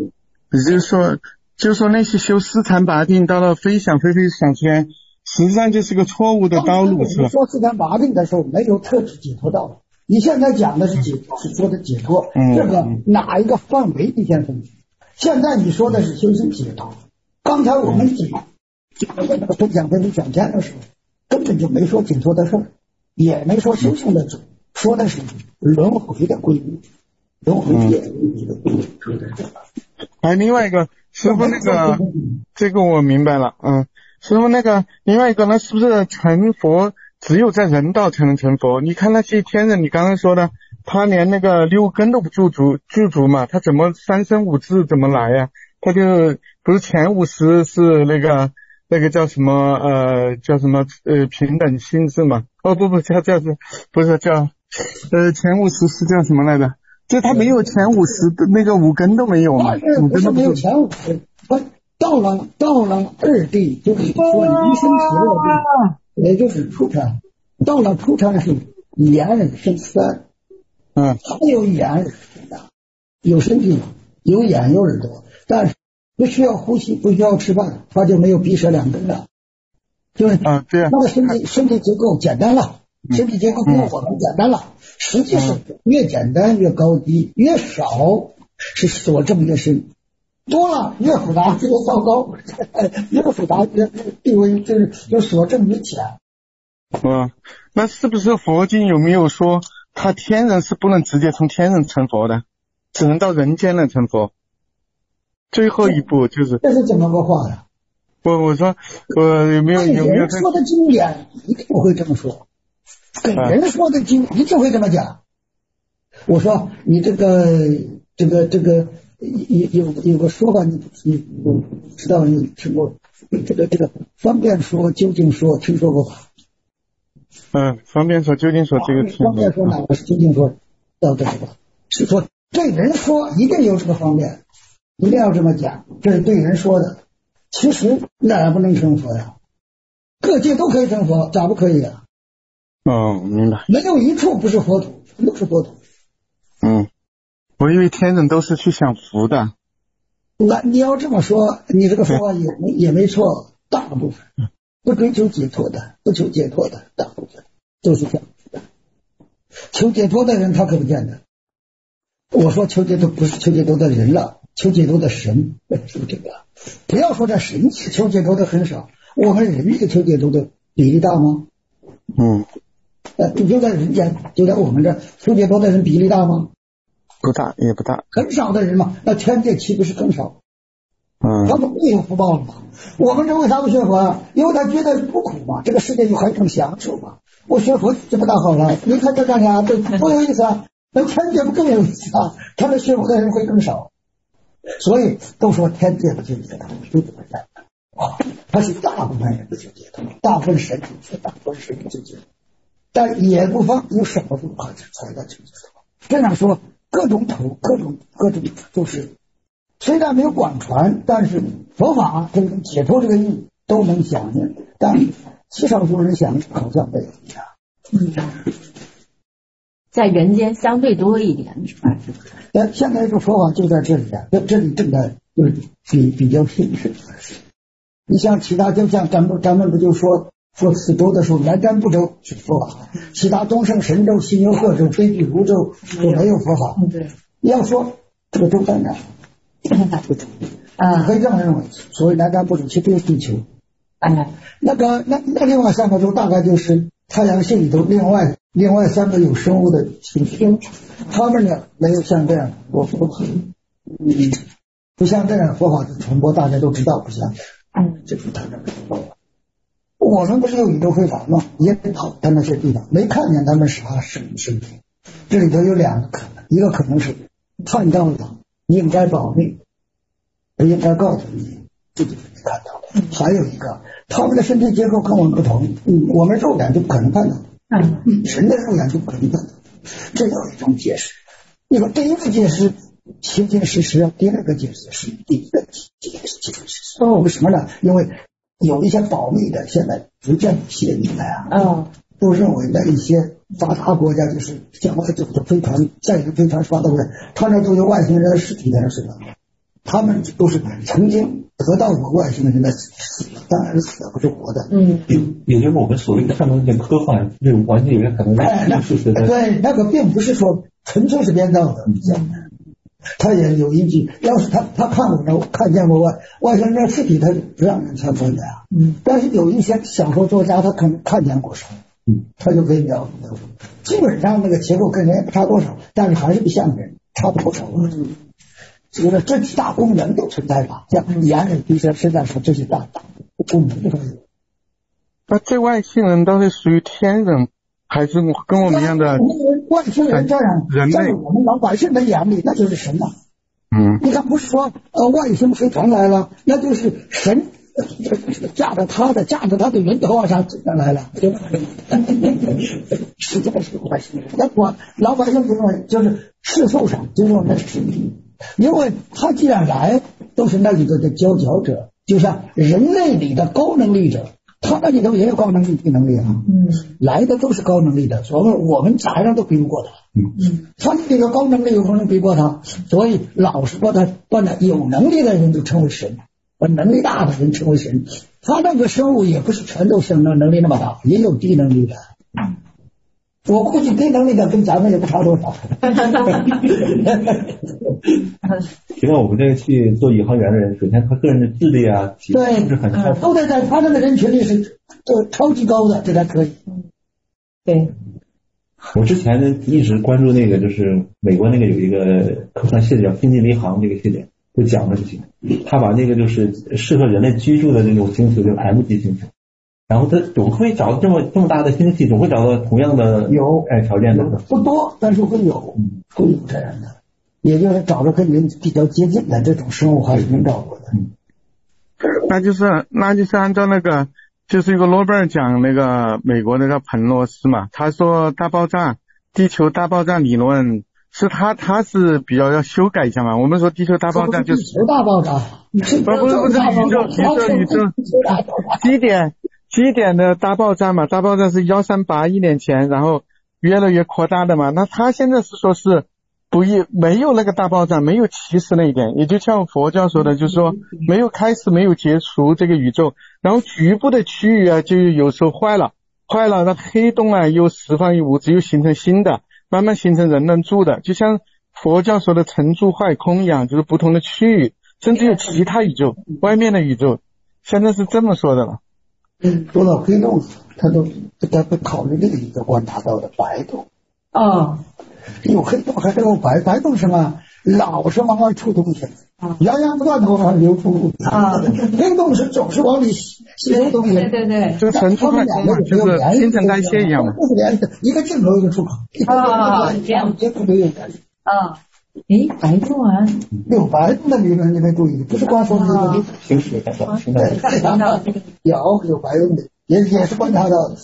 就是说那些修四禅八定到了飞翔天，实际上就是个错误的道路，是吧？ 说四禅八定的时候没有特指解脱道，你现在讲的是是说的解脱，这个哪一个范围你先分析？现在你说的是修行解脱，刚才我们讲那个分享天的时候，根本就没说解脱的事儿， 也没说修行的主，说的是轮回的规律，轮回界的规律说的是这个。 另外一个师傅那个这个我明白了，师傅那个另外一个，那是不是成佛只有在人道才能成佛？你看那些天人，你刚刚说的，他连那个六根都不具足嘛，他怎么三身五智怎么来呀？他就不是前50是那个叫什么平等心智嘛？不叫不是叫前50是叫什么来着？就他没有前50的那个五根都没有嘛？ 不是没有前50，到了二地，就是说离生极乐地，也就是初禅。到了初禅是眼耳身三，还有眼耳身的，有身体，有眼有耳朵，但是不需要呼吸，不需要吃饭，他就没有鼻舌两根了。就是那个身体结构简单了，身体结构比我们简单了。实际上越简单越高级，越少是锁这么一个身，多了越复杂越糟糕，越复杂越地位就锁这么一浅。 那是不是佛经有没有说他天人是不能直接从天人成佛的，只能到人间来成佛？最后一步就是这是怎么个话呀？ 我说有没有人说的经典一定不会这么说，给人说的经一定会这么讲。我说你这个有个说法，你知道你听过这个方便说究竟说听说过吧？ 方便说究竟说这个听方便说哪个是究竟说到这个吧？是说对人说一定有这个方便，一定要这么讲，这是对人说的。其实那然不能成佛呀，各界都可以成佛，咋不可以啊？ 明白。 没有一处不是佛土，全都是佛土。 我以为天人都是去享福的。 那你要这么说，你这个说法也没错，大部分不追求解脱的，不求解脱的，大部分都是享福的。求解脱的人他可不见得。我说求解脱不是求解脱的人了，求解脱的神是这个。不要说这神求解脱的很少，我们人类求解脱的比例大吗？就在人间，就在我们这求解脱的人比例大吗？ 不大，也不大， 很少的人嘛。那天界岂不是更少？他们没有福报了嘛。我们这为啥不学佛啊？因为他觉得不苦嘛，这个世界就还更享受嘛。我学佛这么大好了，你看这干啥？多有意思啊！那天界不更有意思啊？他们学佛的人会更少。所以都说天界不求解脱，都这么讲他是大部分人不求解脱，大部分神是大部分神不求解脱，但也不妨有少数才在求解脱。这样说，各种都是，虽然没有广传，但是佛法这种解脱这个意都能响应，但极少数人响应好像没有一样。 在人间相对多一点，是吧？ 现在这个说法就在这里啊，这里正在就是比较现实。你像其他，就像咱们不就说四周的时候，南瞻部洲是佛法，其他东胜神州、西牛贺州、非俱泸州都没有佛法。对，要说这个州在哪？可以这么认为，所谓南瞻部洲其实就是地球。那另外3个州大概就是太阳系里头另外3个有生物的星系，他们呢没有像这样佛法，不像这样佛法的传播，大家都知道，不像这是他们的佛法。我们不是有宇宙飞船吗？也跑到那些地方，没看见他们啥生命。这里头有2个可能，一个可能是探照的，应该保密，应该告诉你，这就是没看到的。还有一个，他们的身体结构跟我们不同，我们肉眼就不可能看到。神的肉眼就不可能看到，这有一种解释。你说第一个解释切切实实，第2个解释是第一个解释切切实实。为什么呢？因为有一些保密的现在逐渐泄密了都认为那一些发达国家就是向外走的飞船，载人飞船发到的，他那都有外星人的尸体在那身上，他们都是曾经得到过外星人的死，当然是死的，不是活的。 也就是我们所谓看到那些科幻，这种完全有可能是事实的。 对，那个并不是说纯粹是编造的，他也有依据。要是他看见过外星人的尸体，他不让人参观的呀。但是有一些小说作家，他可能看见过什么， 它就可以描述。基本上那个结构跟人不差多少，但是还是不像人，差不多少。这个这几大功能都存在吧，像眼耳鼻舌身上说这些大功能都有。 那这外星人都是属于天人，还是跟我们一样的外星人这样人类？ 在我们老百姓的眼里，那就是神了。你看，不是说外星飞船来了，那就是神驾着他的云头往上来了，实在是外星人。那我老百姓就是世俗上就是我们实力，因为他既然来，都是那里头的佼佼者，就像人类里的高能力者。他那里头也有高能力、低能力啊，来的都是高能力的，所以我们咋样都比不过他。他这个高能力有可能比不过他，所以老是把那有能力的人就称为神，把能力大的人称为神。他那个生物也不是全都像能力那么大，也有低能力的。我估计低能力的跟咱们也不差多少。 提到我们这个去做宇航员的人，首先他个人的智力啊， 对， 是很超， 都得在他那个人群里是超级高的，这才可以。 对。 我之前一直关注那个，就是美国那个有一个科幻系列叫《星际迷航》这个系列，就讲的这些。他把那个就是适合人类居住的那种星球叫 M 级星球。然后他总会找到这么大的星系，总会找到同样的条件的， 不多，但是会有这样的，也就是找着跟人比较接近的这种生物还是能找到的。 那就是按照那个，就是一个诺贝尔奖那个美国的叫彭罗斯嘛，他说地球大爆炸理论是他是比较要修改一下嘛。我们说地球大爆炸就是地球大爆炸， 不是宇宙基点的大爆炸嘛，大爆炸是1381年前，然后越来越扩大的嘛。那他现在是说是没有那个大爆炸，没有起始那一点，也就像佛教说的，就是说没有开始没有结束这个宇宙，然后局部的区域啊就有时候坏了，那黑洞啊又释放物质又形成新的，慢慢形成人能住的，就像佛教说的成住坏空一样，就是不同的区域，甚至有其他宇宙，外面的宇宙，现在是这么说的了。 说到黑洞，他会考虑另一个观察到的白洞啊，有黑洞还有白洞什么，老是往外出东西，源源不断的往外流出啊。黑洞是总是往里吸收东西， 对， 就成出快空嘛，就是新陈代谢一样嘛， 一个镜头一个出口啊，这样结构都有关系啊。白洞啊， 有白洞的理论你没注意，不是光说那个平时看到， 有白洞的，也是观察到的。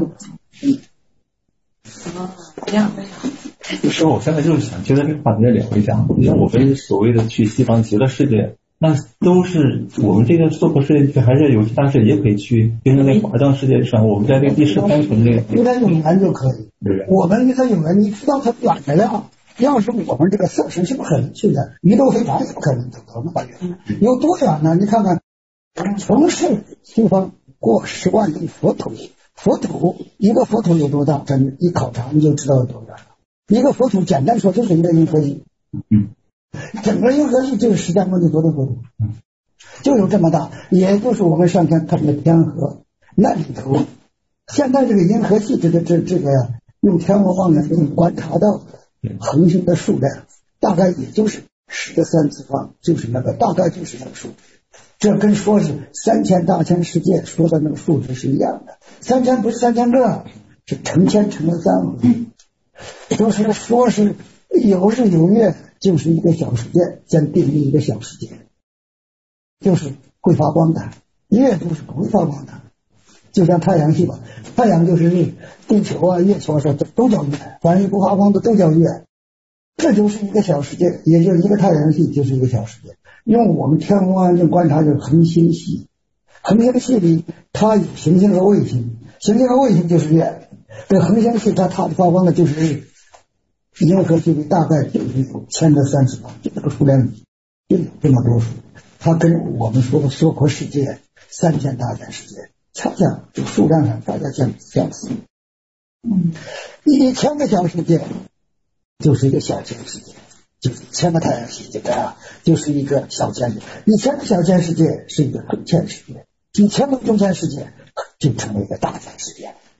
这样。 就是我现在就是想接着这个话题聊一下，你像我们所谓的去西方极乐世界，那都是我们这个娑婆世界去，还是有其他世界也可以去，就像那华藏世界上，我们在那个第13层那个， 应该有缘就可以。我们应该有缘，你知道它远的了。要是我们这个色身是不可能去的，宇宙飞船是不可能走到那么远，有多远呢？你看看，从西方过10万亿佛土，一个佛土有多大？真一考察你就知道有多远了。一个佛土简单说就是一个银河系，整个银河系就是释迦牟尼佛的佛土，就有这么大，也就是我们上天看的天河那里头，现在这个银河系这个用天文望远镜观察到恒星的数量大概也就是10的3次方，就是那个大概就是那个数值，这跟说是3000大千世界说的那个数值是一样的。3000不是3000个，是成千乘了3，就是说是有日有月，就是一个小世界，先定义一个小世界，就是会发光的，月就是不会发光的，就像太阳系吧，太阳就是日，地球啊月球说都叫月，凡是不发光的都叫月，这就是一个小世界，也就是一个太阳系就是一个小世界。用我们天文望远镜观察就是恒星系，恒星系里它有行星和卫星，行星和卫星就是月，这恒星系它发光的就是日，银河系里大概就是1000的30方，这个数量就有这么多数，它跟我们说的娑婆世界3000大千世界恰恰就数量上大家相似。1000个小世界就是一个小千世界，就是1000个太阳系，就这样，就是一个小千世界。1000个小千世界是一个中千世界，几千个中千世界就成为一个大千世界。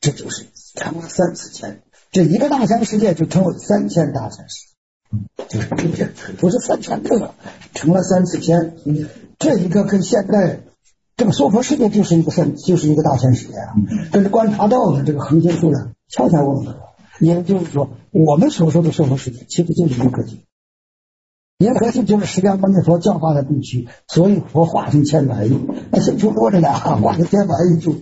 这就是成了3次千，这一个大千世界就成为3000大千世界，就是不是3000个，成了3次千。这一个跟现在这个娑婆世界就是一个大千世界啊，跟观察到的这个恒星数量悄悄问了。也就是说，我们所说的娑婆世界其实就是银河系，银河系就是释迦牟尼佛教化的地区，所以佛化成千百亿，那星球多着呢，化成千百亿就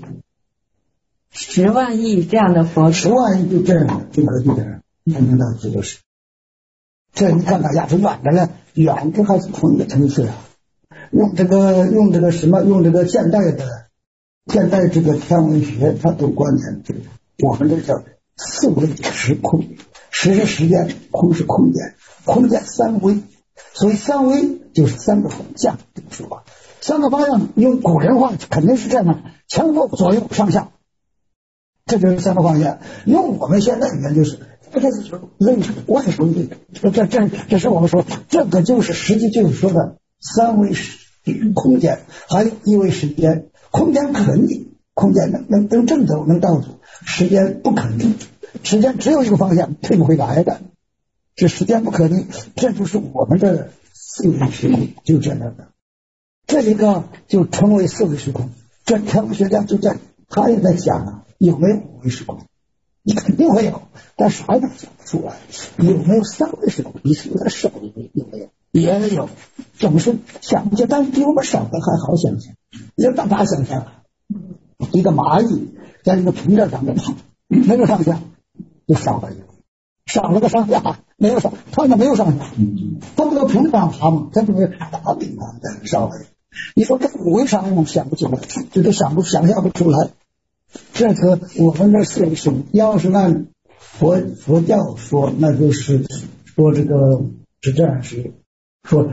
10万亿这样的佛 ，10万亿就这样，银河系这样，看到这就是。这你看看，要是远的呢，远这还是同一个层次啊。用这个现代这个天文学，它都观点，我们这叫4维时空，时是时间，空是空间，空间3维，所以3维就是3个方向，这么说，3个方向用古人话肯定是这样，前后左右上下，这就是3个方向。用我们现在语言就是，这是万物力，这是我们说，这个就是实际就是说的3维空间，还有1维时间。空间可逆，空间能正走，能倒走，时间不可逆，时间只有一个方向，退不回来的，这时间不可逆，这就是我们的4维时空，就这样的。这一个就成为4维时空。这天文学家就在他也在讲啊，有没有5维时空？你肯定会有，但是还能讲不出来。有没有3维时空？你是有点少，有没有？也有，总是想不见，但是比我们少的还好想象。你要大家想象，一个蚂蚁在一个平面上面跑，没有上下，就少了个上下，没有上，它也没有上下，它不都平面上爬吗？它这个打比嘛，少了。你说这5维上我想不起来，这都想象不出来。这个我们的4维时空，要是按佛教说，那就是说这个是这样是。说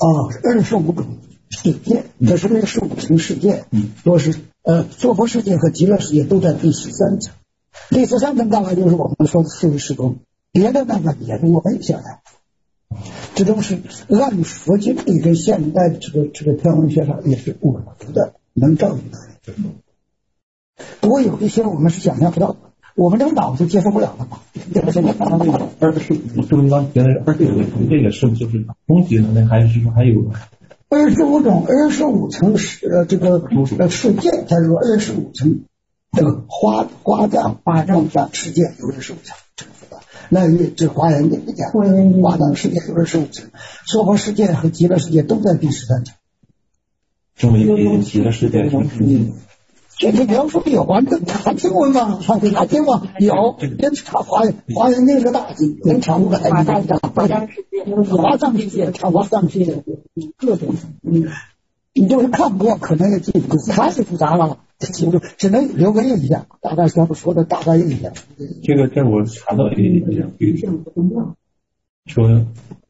25种世界，这是25层世界，说是娑婆世界和极乐世界都在第13层，第13层大概就是我们说的4维时空，别的那个也是我们也想来，这都是按佛经里跟现代这个天文学上也是我们的能照应的。不过有一些我们是想象不到的，我们这个脑子接受不了的嘛。这个现在刚刚那个是不是刚提的25层，这个是不是就是终极能力，还是说还有 25层这个世界？他说25层这个花藏世界有25层，那这华严经里讲，花藏世界有25层，娑婆世界和极乐世界都在第13层。 这么一个极乐世界这个描述有啊，这查经文嘛，查经嘛有，人查华严经是大经，能查500华藏世界，查华藏世界各种，你就是看过，可能也记不住，太复杂了，记不住，只能留个印象，大概咱们说的大概印象。 这我查到一两句，说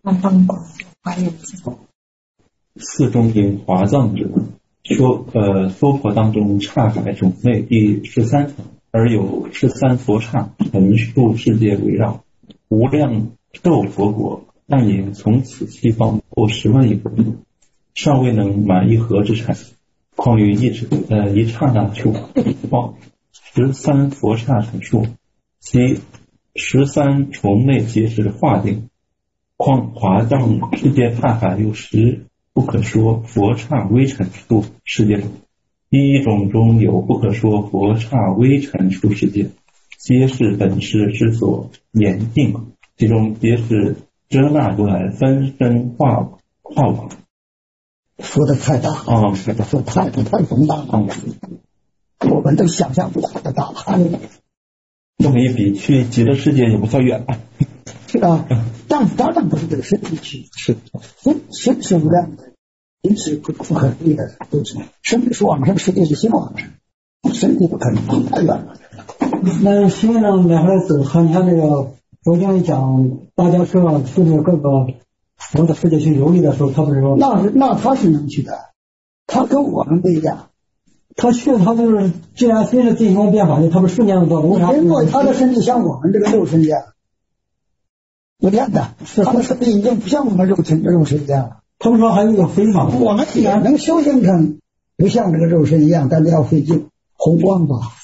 4中因华藏之娑婆当中刹海种类第13层，而有13佛刹成数世界围绕，无量寿佛国，但也从此西方过10万亿国度，尚未能满一河之产，况于一刹那处报13佛刹成数，其13重类皆是化定，况华藏世界刹海有10不可说佛刹微尘数世界中，第一种中有不可说佛刹微尘数世界，皆是本师之所言定，其中皆是遮纳如来分身化网。 说的太大了，说太宏大了，我们都想象不到的大了。 这么一比，去极乐世界也不算远了。 是啊，但当然不是这个身体去，是无量的，因此不可逆的，都是身体是往生，世界是心往生，身体不可能太远了。 那心上两个走，你看这个佛经讲，大家说这个各个佛的世界去游历的时候，他不是说那他是能去的，他跟我们不一样。 他去他就是既然随着进行变化，他不是瞬间就到了，为啥？ 因为他的身体像我们这个肉身一样。不见的，他的身体已经不像我们肉身一样了。 他们说还有一个非法， 我们也能修行成不像这个肉身一样，但是要费劲，红光吧，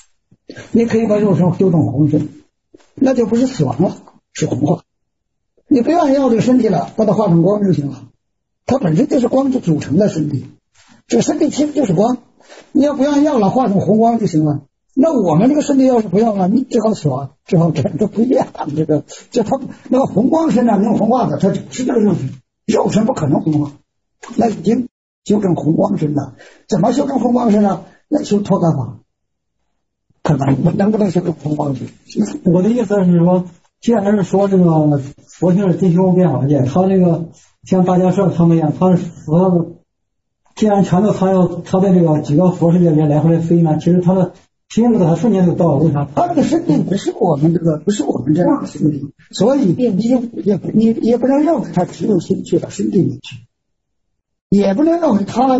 你可以把肉身修成红身，那就不是死亡了，是红化。你不愿意要这个身体了，把它化成光就行了。它本身就是光组成的身体，这个身体其实就是光。你要不愿意要了，化成红光就行了。那我们这个身体要是不要了，你只好死亡，只好这不一样。这它那个红光身上能红化的，它是这个肉身，肉身不可能红化，那已经修成红光身了。怎么修成红光身呢？那修脱干法，可能不能修成红光身？ 我的意思是说，既然是说这个佛性是真空变法界，他这个像大家说他们一样，他是佛，既然强调他在这个几个佛世界里面来回来飞呢，其实他的拼的他瞬间就到了，为啥？ 他这个身体不是我们这样的身体，所以你也不能认为他只有心去了，身体没去，也不能认为他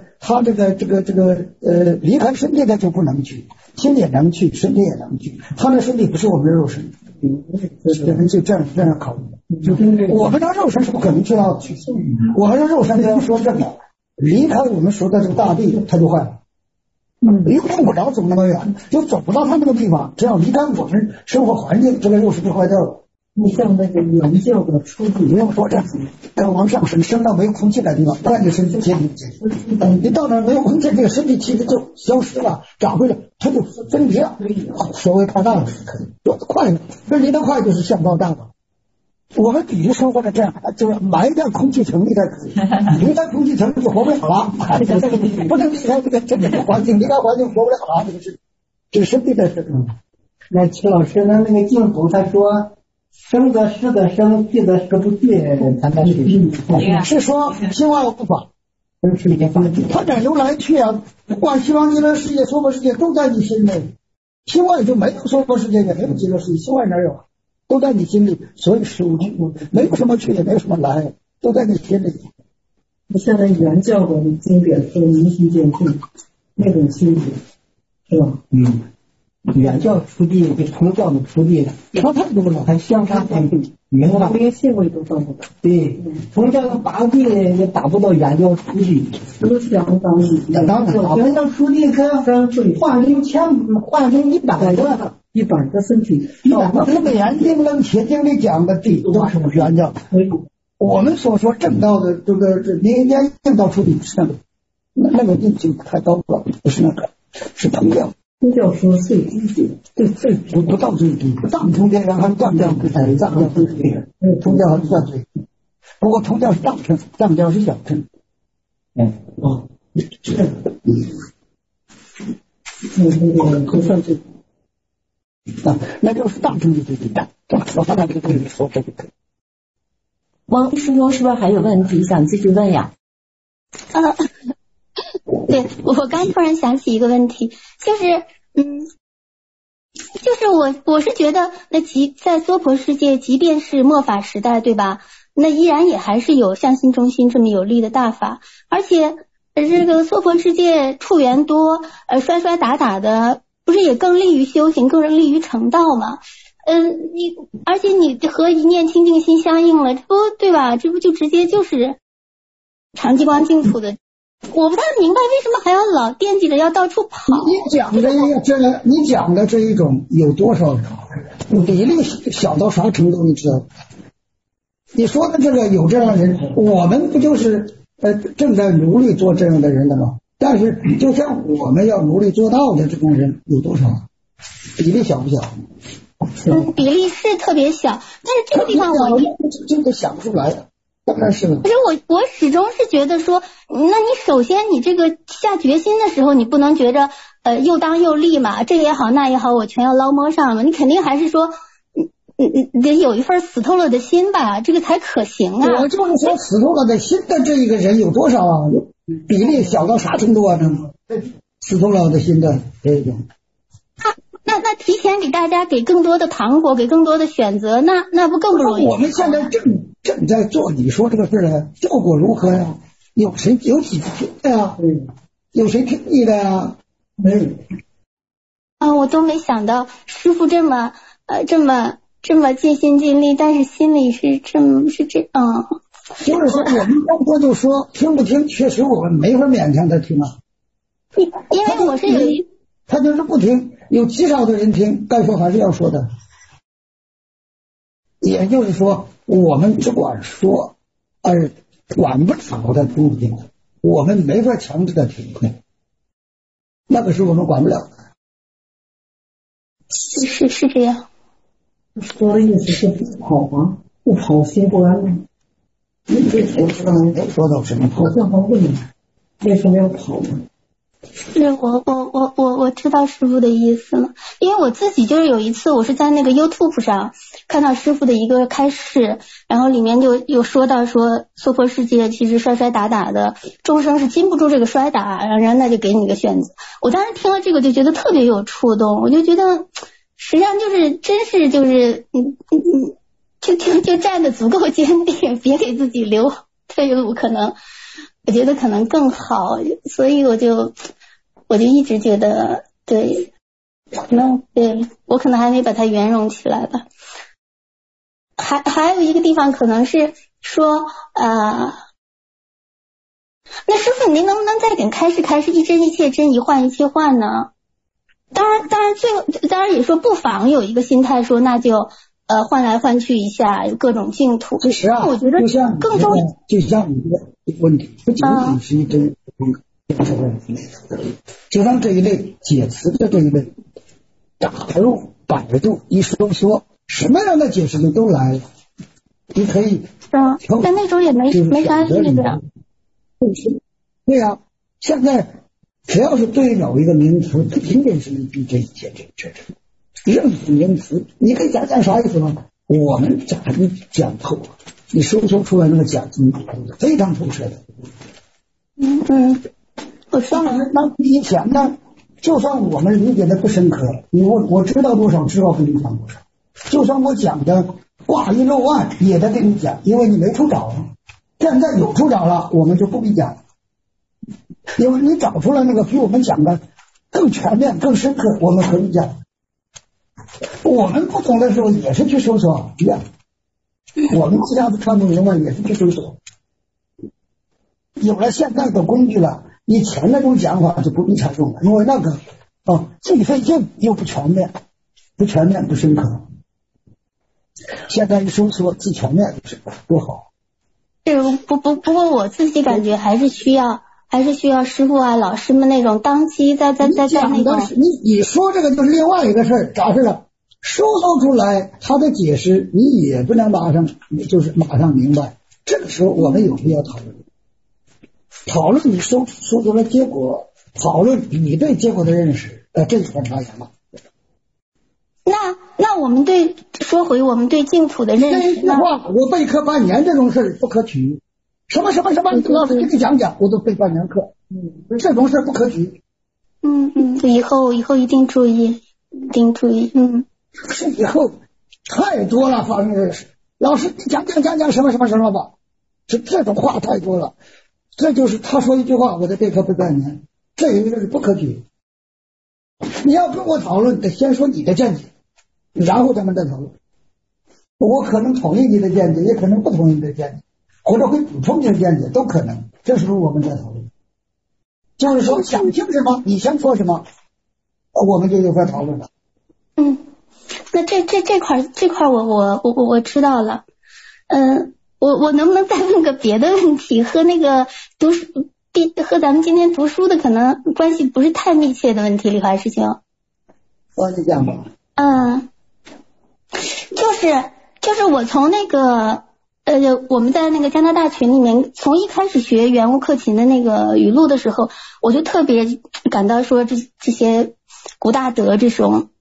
离开身体他就不能去，心也能去，身体也能去，他的身体不是我们的肉身，就这样考虑。我们的肉身是不可能去到去，我们的肉身要说这个离开我们说的这个大地，他就坏了。用不着走那么远，就走不到他那个地方。只要离开我们生活环境，这个肉身就坏掉了。 你像那个原教的初地， 不用说这样，要往上升到没有空气的地方，不然你身体解体。你到那没有空气，这个身体其实就消失了，长回来它就分离了。所谓爆炸了，做得快了，分离的快就是像爆炸了。我们比喻生活的这样，就是埋在空气层里的，离开空气层就活不了了，不能离开这个环境，离开环境活不了了，这是身体的事。 那齐老师，那个净土他说生则失则生，去则失不去，他那是说心外无法，他哪有来去啊？往西方极乐世界、娑婆世界都在你心内，心外就没有娑婆世界，也没有极乐世界，心外哪有？都在你心里，所以事无去，没有什么去，也没有什么来，都在你心里。 现在原教的经典说明心见性，那种心理是吧？原教出地跟同教的出地差太多了， 还相差太多，明白？连性位都上不到。对，同教的拔地也达不到原教出地，都相当于原教出地可换成100个身体， 那么严定论铁定里讲的地都是原教。我们所说正道的这个民间正道出地不是那个境界太高了，不是那个，是同教。 同教说最低级，最不到最低，藏通天然还藏教不在，藏教最低，同教还算最低。不过同教是大乘，藏教是小乘。不算最低。那就是大乘的最低的，我看看这个说这个。 王师兄是不是还有问题想继续问呀？ 对，我刚突然想起一个问题，就是我是觉得，那在娑婆世界，即便是末法时代，对吧？那依然也还是有向心中心这么有力的大法，而且这个娑婆世界处缘多，摔摔打打的。不是也更利于修行，更利于成道吗？而且你和一念清净心相应了，这不对吧？这不就直接就是常寂光净土的？我不太明白为什么还要老惦记着要到处跑。 你讲的这一种有多少比例小到啥程度？你知道？你说的这个有这样的人，我们不就是正在努力做这样的人的吗？但是就像我们要努力做到的这种人有多少？比例小不小？ 比例是特别小，但是这个地方我这个想不出来，当然是了。 可是我始终是觉得说，那你首先你这个下决心的时候，你不能觉着又当又立嘛，这个也好那也好，我全要捞摸上嘛，你肯定还是说得有一份死透了的心吧，这个才可行啊。 我就是说死透了的心的这一个人有多少啊？比例小到啥程度啊？死透了的心的这种。 那提前给大家给更多的糖果，给更多的选择，那不更不容易？ 我们现在正在做，你说这个事呢，效果如何呀？有几个听的呀？有谁听你的呀？没有。 我都没想到师父这么尽心尽力，但是心里是这样。 就是说，我们刚才就说听不听，确实我们没法勉强他听啊。 因为我是有一。 他就是不听， 有极少的人听，该说还是要说的。也就是说，我们只管说，而管不了他听不听的，我们没法强制他听会，那个是我们管不了的。 是这样。 说的意思是不跑吗？不跑心不安吗？ 没说到什么跑， 好像还不明白为什么要跑呢？ 是我知道师傅的意思了，因为我自己就是有一次我是在那个 YouTube 上看到师傅的一个开示，然后里面就有说到说娑婆世界其实摔摔打打的众生是禁不住这个摔打，然后那就给你一个选择。我当时听了这个就觉得特别有触动，我就觉得实际上就是真是就是就站得足够坚定，别给自己留退路，可能我觉得可能更好，所以我就一直觉得对，对我可能还没把它圆融起来吧。还有一个地方可能是说那师父您能不能再点开示一真一切真，一幻一切幻呢？当然最后当然也说不妨有一个心态说那就换来换去一下，有各种净土。 其实啊， 我觉得更重要， 就像你的问题，不仅仅是一真问题，就像这一类解词的这一类，打入百度一说，什么样的解释都来了，你可以但那时候也没啥意的。 对呀，现在只要是对某一个名词，不仅仅是一真一切真。任何名词，你可以讲啥意思吗？我们讲透，你说出来那个讲字非常透彻的。 我当然， 那以前呢，就算我们理解的不深刻，我知道多少，知道跟你讲多少。就算我讲的挂一漏万，也得跟你讲，因为你没处找。现在有处找了，我们就不必讲，因为你找出来那个比我们讲的更全面、更深刻，我们可以讲。我们不懂的时候也是去搜索一样，我们其他的传统人文也是去搜索。有了现在的工具了，以前那种讲法就不必采用了，因为那个既费劲又不全面，不深刻。现在一搜索既全面多好。 不过我自己感觉还是需要师傅啊老师们那种当机在那种。 你说这个就是另外一个事儿，咋事了？搜索出来他的解释，你也不能马上明白。这个时候我们有必要讨论你搜出来结果，讨论你对结果的认识，这一块差异嘛。 那我们说回我们对净土的认识呢？ 我备课半年这种事不可取。什么，老师给你讲，我都备半年课。这种事不可取。 以后一定注意。 是以后太多了，发生的事。老师你讲什么吧，这种话太多了。这就是他说一句话，我的备课备半年，这一个是不可取。你要跟我讨论，得先说你的见解，然后咱们再讨论。我可能同意你的见解，也可能不同意你的见解，或者会补充你的见解，都可能。这时候我们再讨论。就是说想听什么，你先说什么，我们就有法讨论了。 那这块我知道了。我能不能再问个别的问题？和那个和咱们今天读书的可能关系不是太密切的问题，李华师兄。 你讲吧。 就是我从那个我们在那个加拿大群里面，从一开始学圆悟克勤的那个语录的时候，我就特别感到说这些古大德这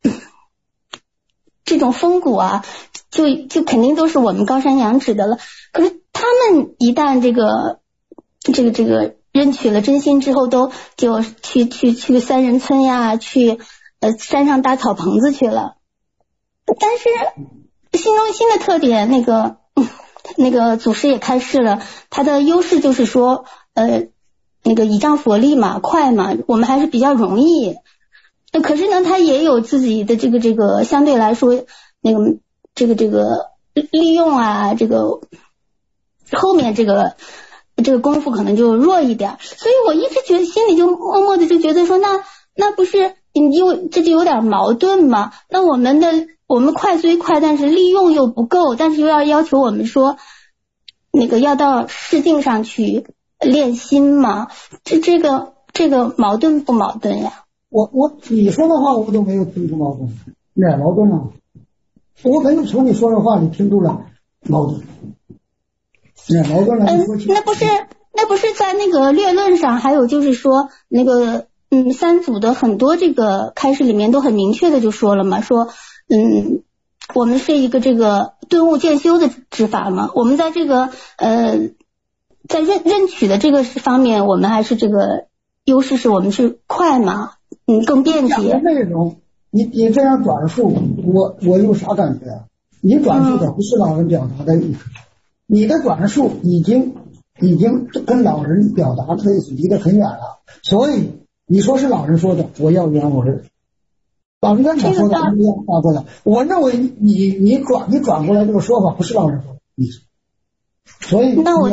种风骨啊，就肯定都是我们高山仰止的了。可是他们一旦这个认取了真心之后，就去三人村呀，去山上搭草棚子去了。但是新中心的特点，那个祖师也开示了，它的优势就是说那个倚仗佛力嘛，快嘛，我们还是比较容易。可是呢，它也有自己的这个相对来说那个这个利用啊，这个后面这个功夫可能就弱一点。所以我一直觉得心里就默默的就觉得说，那不是这就有点矛盾嘛。那我们快虽快，但是利用又不够，但是又要求我们说那个要到试镜上去练心嘛，这个矛盾不矛盾呀？ 你说的话我都没有听出矛盾，哪矛盾啊？我没有从你说的话里听出了矛盾，哪矛盾了？ 那不是在那个略论上，还有就是说那个三组的很多这个开始里面都很明确的就说了嘛，说我们是一个这个顿悟渐修的指法嘛，我们在这个在认取的这个方面，我们还是这个优势是我们是快嘛，更便捷。 内容你这样转述，我有啥感觉啊？你转述的不是老人表达的意思，你的转述已经跟老人表达的意思离得很远了，所以你说是老人说的，我要原文。老人刚才说的不一样发过来，我认为你转过来这个说法不是老人说的意思，所以那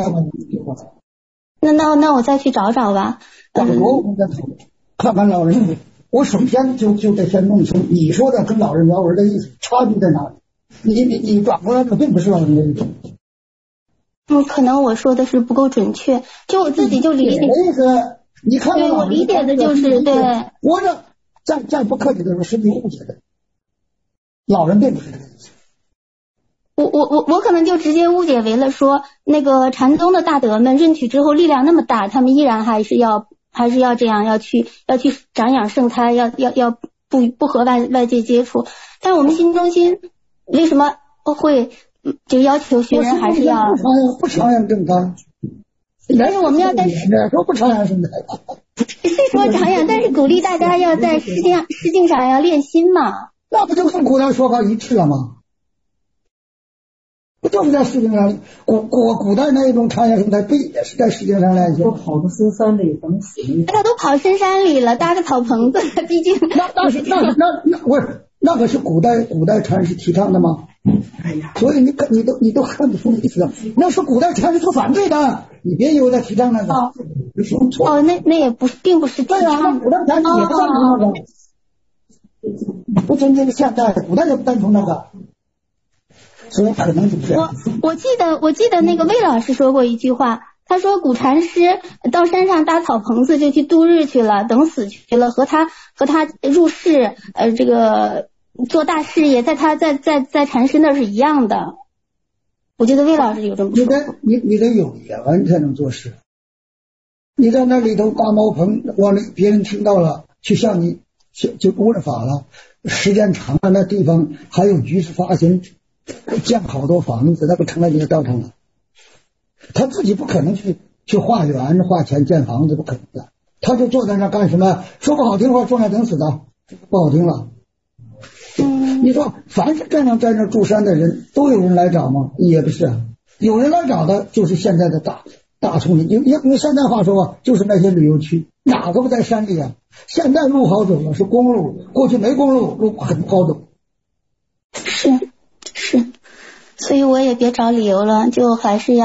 我再去找找吧。 我们再讨论，看看老人。我首先就得先弄清你说的跟老人原文的意思差距在哪里。你转过来的并不是老人的意思。 可能我说的是不够准确，就我自己就理解。 意思，你看对我理解的就是对。 我这再不客气的说，是你误解的。老人并不是这个意思。 我可能就直接误解为了说，那个禅宗的大德们认取之后力量那么大，他们依然还是要这样，要去长养圣胎，要不和外界接触。但我们新中心为什么会就要求学人还是要不长养正胎？ 但是我们要在说不长养圣胎， 是说长养，但是鼓励大家要在试镜上要练心嘛。 那不就跟古代说法一致了吗？不就是在试镜上，古代那一种长养圣胎不也是在试镜上练习？ 都跑到深山里等死。 他都跑深山里了，搭个草棚子，毕竟那个是古代禅师提倡的吗？哎呀，所以你都看得出意思了。那是古代禅师所反对的，你别以为在提倡那个。 那也并不是提倡。 对啊，古代禅师也不赞同那个，不仅仅是现代，古代就不赞同那个。所以可能是这样。 我记得那个魏老师说过一句话，他说古禅师到山上搭草棚子就去度日去了，等死去了，和他入世这个做大事业，在禅师那是一样的。我觉得魏老师有这么说。 你得有野完才能做事。你在那里头搭茅棚，完了别人听到了，去向你就问法了。时间长了，那地方还有局势发生。建好多房子，那不成了你的道场了？他自己不可能去化缘化钱建房子，不可能的。他就坐在那干什么？说不好听话，坐那等死的，不好听了。你说凡是这样在那住山的人，都有人来找吗？也不是，有人来找的就是现在的大丛林，用现代话说，就是那些旅游区，哪个不在山里啊？现在路好走了，是公路，过去没公路，路很不好走。 是，所以我也别找理由了，就还是要，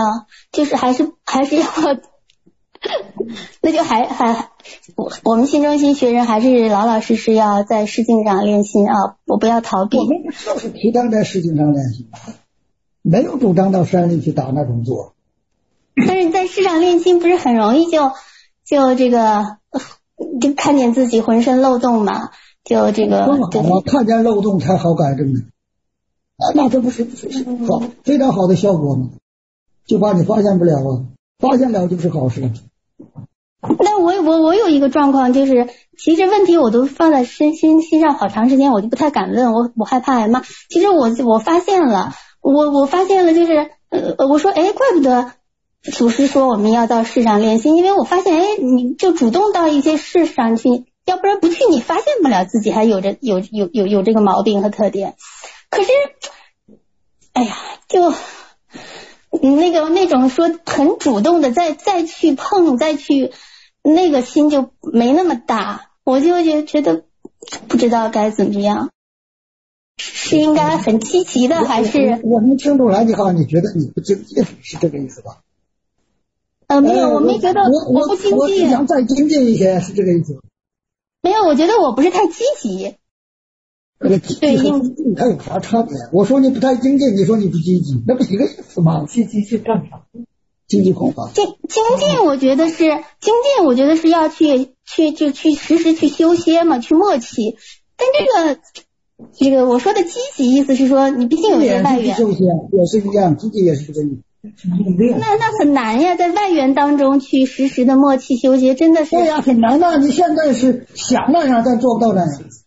那就我们新中心学人还是老老实实要在试镜上练心啊，我不要逃避。 我们就是提倡在试镜上练心，没有主张到山里去打那种坐。 但是在市场练心不是很容易就这个就看见自己浑身漏洞嘛，就这个我看见漏洞才好改正呢。那这不是好非常好的效果吗？就怕你发现不了啊，发现了就是好事。 那我有一个状况，就是其实问题我都放在心上好长时间，我就不太敢问，我害怕挨骂。其实我发现了，我发现了，就是我说怪不得祖师说我们要到市上练心，因为我发现你就主动到一些市上去，要不然不去你发现不了自己还有这个毛病和特点。可是哎呀，就那种说很主动的再去碰再去，那个心就没那么大，我就觉得不知道该怎么样，是应该很积极的还是我能听出来你觉得你不经济是这个意思吧？ 没有，我没觉得我不经济， 我想再精进一些是这个意思。 没有，我觉得我不是太积极。 对，它有啥差别？我说你不太精进，你说你不积极，那不一个意思吗？ 积极去干啥？ 经济恐慌。 精进，我觉得是要去时时去修歇嘛，去默契。但这个我说的积极意思是说，你毕竟有些外援。 修歇也是一样，积极也是这个意思。 那很难呀，在外援当中去时时的默契修歇，真的是。 对呀，很难的。你现在是想那样，但做不到那样。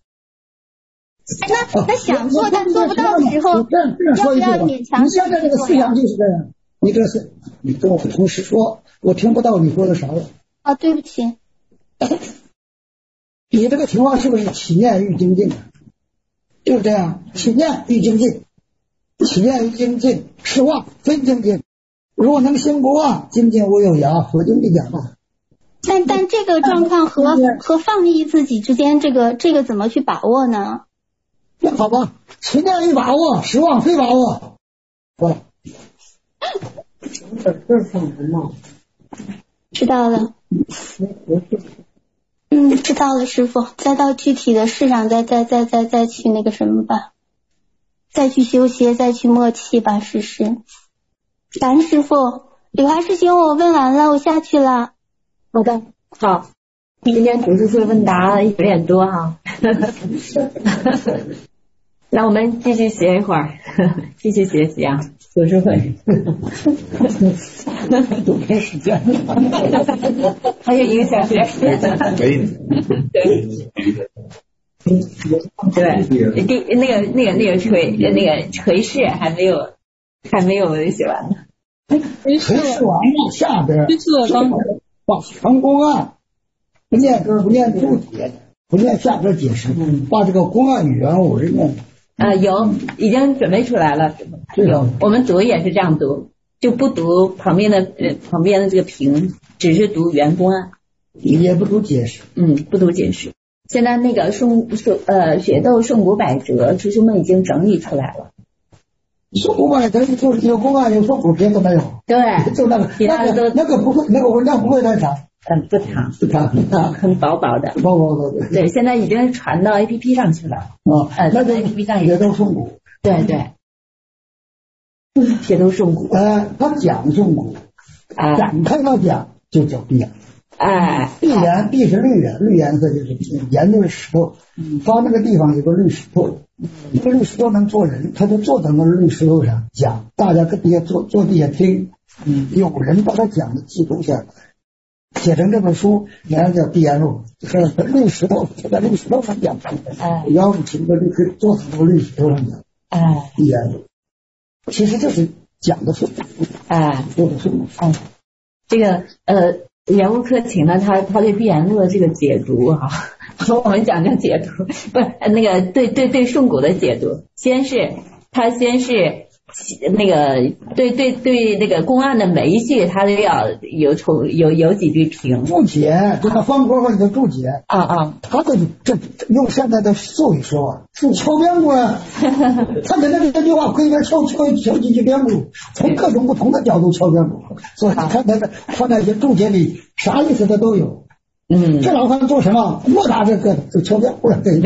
那想做但做不到的时候，要不要勉强？ 你现在这个思想就是这样。你这是你跟我同时说，我听不到你说的啥了。 啊，对不起。 你这个情况是不是起念欲精进？就是这样，起念欲精进，起念欲精进，失望非精进。如果能心不忘，精进无有涯，佛经里讲的。 但这个状况和放逸自己之间，这个怎么去把握呢？ 那好吧，起念欲把握，失望非把握。好了。 知道了。知道了，师傅。再到具体的事上，再去那个什么吧，再去修歇，再去默契吧，试试。感恩师傅，李华师兄，我问完了，我下去了。 好的，好。今天读书会问答有点多哈，那我们继续学一会儿，继续学习啊，读书会。 都没时间了， 还有1个小时。对，那个垂饰还没有写完呢。 垂饰完了，下边把全公案不念注解，不念下边解释，把这个公案语言我是念。 有已经准备出来了。有，我们读也是这样读，就不读旁边的这个评，只是读原公案， 也不读解释。 不读解释。现在那个雪窦宋古百折，师兄们已经整理出来了。 宋古百折就是有公案有宋古，别的没有。 对， 就那个那个不会，那个文章不会太长。 不长，很薄的。对，现在已经传到 APP 上去了。 那个 APP 上也都宋古。 对，铁都宋古。 他讲宋古，展开了讲就叫碧岩。碧岩，碧是绿颜色，就是岩就是石头。发那个地方有个绿石头，那个绿石头能做人，他就坐在那个绿石头上讲，大家跟底下坐底下听。有人把他讲的记录下来。写成这本书，名字叫《碧岩录》，就是绿石头，就在绿石头上讲。腰里骑个绿，坐在那个绿石头上讲。碧岩录，其实就是讲的是说的是这个人物科勤呢，他对碧岩录的这个解读哈，我们讲解读，不是那个对宋古的解读，先是那个对那个公案的每一句，他都要有几句评注解，就那方格里的注解他的这用现在的术语说是敲边鼓啊，他给这句话可以敲几句边鼓，从各种不同的角度敲边鼓，所以你看他那些注解里啥意思的都有。这老汉做什么？莫打这个就敲边鼓了，对。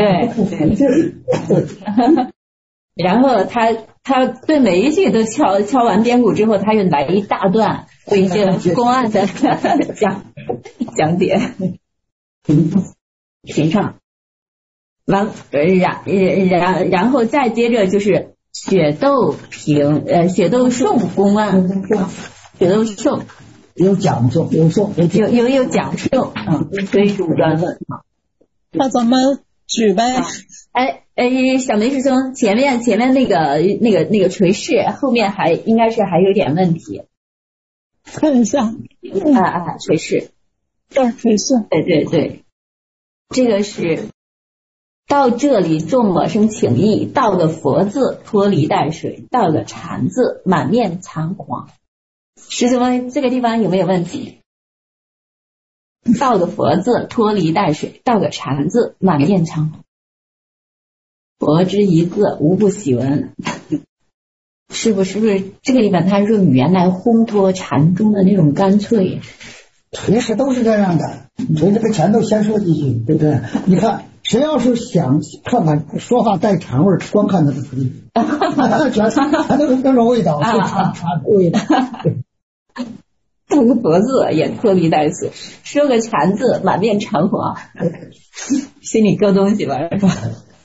然后他对每一句都敲完边鼓之后，他又来一大段对这个公案的讲解评上，然后再接着就是雪窦宋公案，雪窦宋有讲授，有讲授所以是5段论。 那咱们举呗。 小梅师兄，前面那个垂饰，后面应该是还有点问题。 看一下。 垂饰。 对，垂饰。 对，这个是到这里众某生请意，到个佛字脱离带水，到个禅字满面仓皇。师兄们，这个地方有没有问题？到个佛字脱离带水，到个禅字满面仓皇。佛之一字无不喜闻。师傅是不是这个地方他是用语言来烘托禅宗的那种干脆？ 垂式都是这样的，垂这个前头先说几句，对不对？你看，谁要是想看看说话带肠味，光看他的嘴，全都是各种味道，茶味道。 这个佛字也拖泥带水，说个禅字满面禅黄，心里搁东西吧，是吧？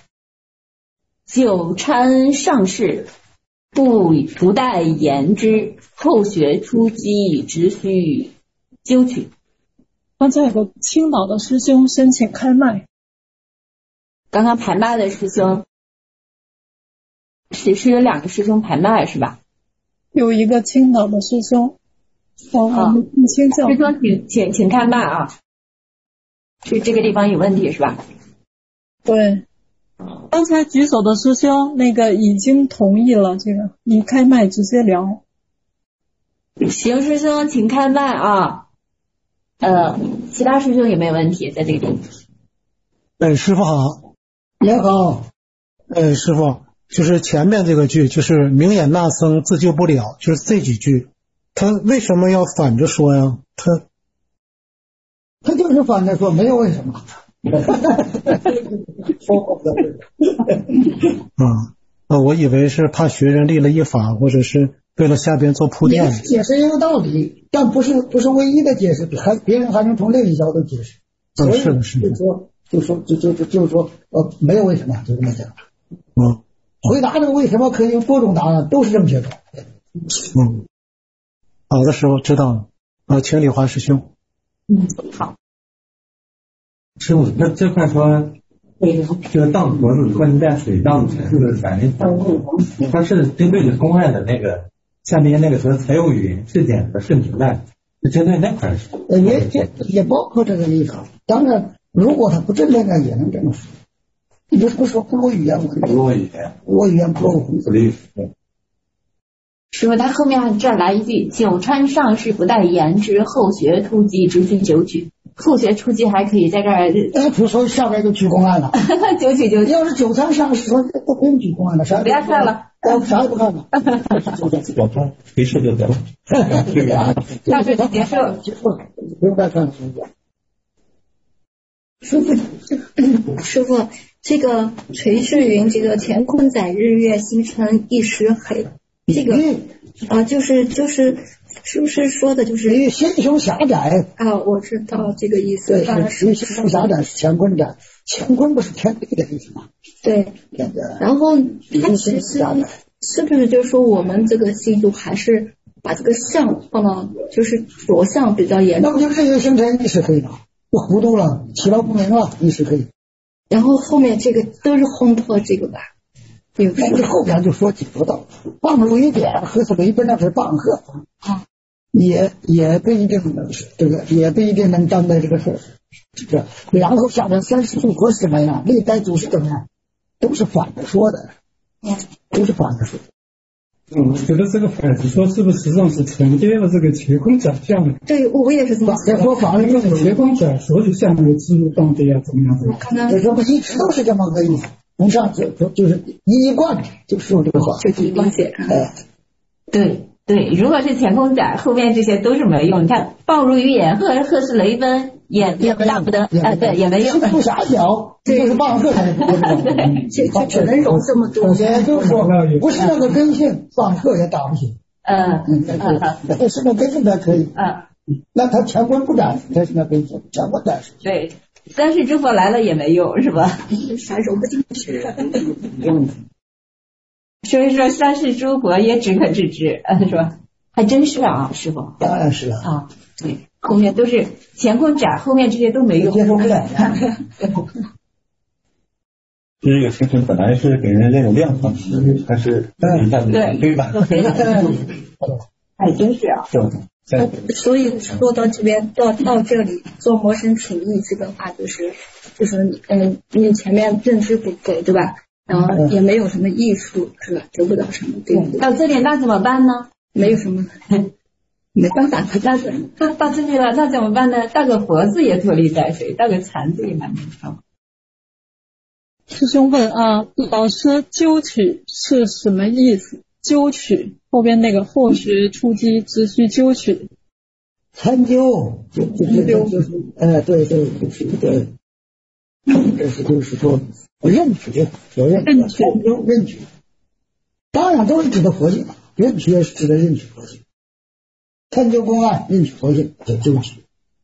久参上士，不待言之，后学出击，只需究取。 刚才有个青岛的师兄申请开麦， 刚刚排麦的师兄是有2个师兄排麦是吧？ 有一个青岛的师兄。我们不清教。 师兄请开麦啊！是这个地方有问题是吧？ 对。刚才举手的师兄那个已经同意了，这个你开麦直接聊。 行，师兄请开麦啊。其他师兄有没有问题在这个地方？ 师傅好。 你好。 师傅，就是前面这个句，就是明眼那僧自救不了，就是这几句，他为什么要反着说呀？ 他就是反着说，没有为什么。 我以为是怕学人立了一法，或者是为了下边做铺垫。 解释也有道理，但不是唯一的解释，别人还能从另一角度解释。 是的，是的。 就说没有为什么，就这么讲。回答这个为什么可以用多种答案，都是正确的。 好的，师傅知道了。请李华师兄。 好。 师傅，那这块说这个荡佛字拖泥带水荡是不是反正它是针对的公案的那个下面那个说财有云事件和顺平案，是针对那块也包括这个意思。当然，如果他不针对那也能这么说。你不是说不落语言，不落语言不落红字。 师傅，他后面这儿来一句：久参上士，不待言之，后学突击，只需九曲。后学出击还可以在这儿， 不说下边就举公案了。 九曲。 要是久参上士，都不用举公案了，啥不要看了， 啥也不看了。 我看没事就得了。 下这就结束了， 不用再看了。 师傅，这个垂世云，这个乾坤载日月星辰一时黑，这个是不是说的就是心胸狭窄啊？我知道这个意思。 对，心胸狭窄是乾坤窄，乾坤不是天地的意思吗？ 对。然后它其实是不是就是说我们这个心就还是把这个相放到就是着相比较严重？ 那不就日月星辰一时黑吗？不糊涂了，其乐不明了，一时黑。 然后后面这个都是烘托这个吧？ 那后边就说几个道，棒入一点，和是为本那是棒喝啊，也不一定这个也不一定能担待这个事儿。然后下面30组合什么呀？历代祖师怎么样？都是反着说的，都是反着说。 我觉得这个反着说是不是实际上是承接了这个乾坤载相的？ 对，我也是这么想。说反了就是乾坤载所有相的之入当地啊，怎么样？ 这说一直都是这么个意思。从上就是一贯就说这个话， 就一贯解。 对，如果是乾坤载，后面这些都是没用。你看，棒入于眼，赫是雷分，也大不得，对，也没用。 不狭小，就是棒喝才对，就只能容这么多。 也就是说，不是那个根性，棒喝也打不起。是那根性才可以。那他乾坤不展，他是那根性，乾坤展。 对。三世诸佛来了也没用，是吧？ 啥揉不进去。 所以说三世诸佛也只可致知，是吧？还真是啊，师傅。 当然是啊，对，后面都是乾坤窄，后面这些都没用， 接受不了。 这个星辰本来是给人那种亮堂，还是对吧？ 还真是啊。 所以说到这边到这里做魔神请意这个话，就是你前面认知不够，对吧？然后也没有什么艺术，是吧？得不到什么，对不对？ 到这里那怎么办呢？ 没有什么，没办法。 那到这里了，那怎么办呢？到个佛字也拖泥带水，到个禅字也满面疮。 师兄问啊，老师究取是什么意思？究取后边那个后学出击，只需究取。 参究就是对，这是就是说认取，有认取，当然都是指的佛性，认取也是指的认取佛性，参究公案，认取佛性叫究取。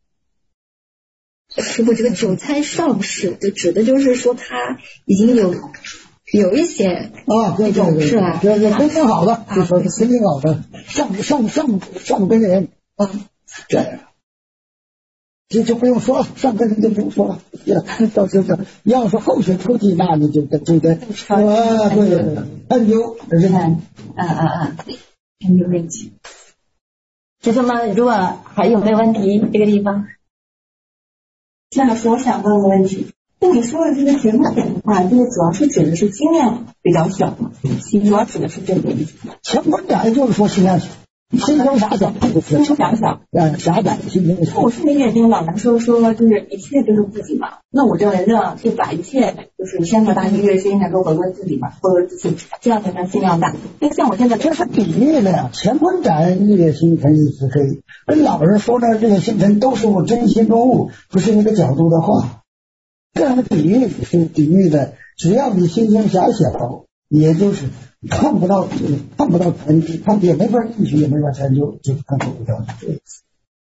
师父，这个九参上士就指的就是说他已经有一些对， 是吧？ 这根挺好的，就说是根挺好的，上根人这样。就不用说了，上根人就不用说了，到这个要是后学出题，那你就得对，探究认探究认知。师兄们，如果还有没有问题，这个地方？ 夏老师，我想问个问题，就你说的这个前观点的话，这个主要是指的是心量比较小嘛？主要指的是这个意思。 前观点就是说心量小。心胸狭小， 心胸狭小， 狭窄，心胸小。 我是理解这个老人说就是一切就是自己嘛。那我这人呢，就把一切就是天和大地月星能够回归自己嘛，回归自己，这样才能心量大。就像我现在这是比喻的呀，乾坤窄，日月星辰一时黑。跟老人说的这个星辰都是我真心中物，不是一个角度的话。这样的比喻是比喻的，只要你心胸狭小，也就是看不到成绩，他也没法进去，也没法参究，就看不到这个意思。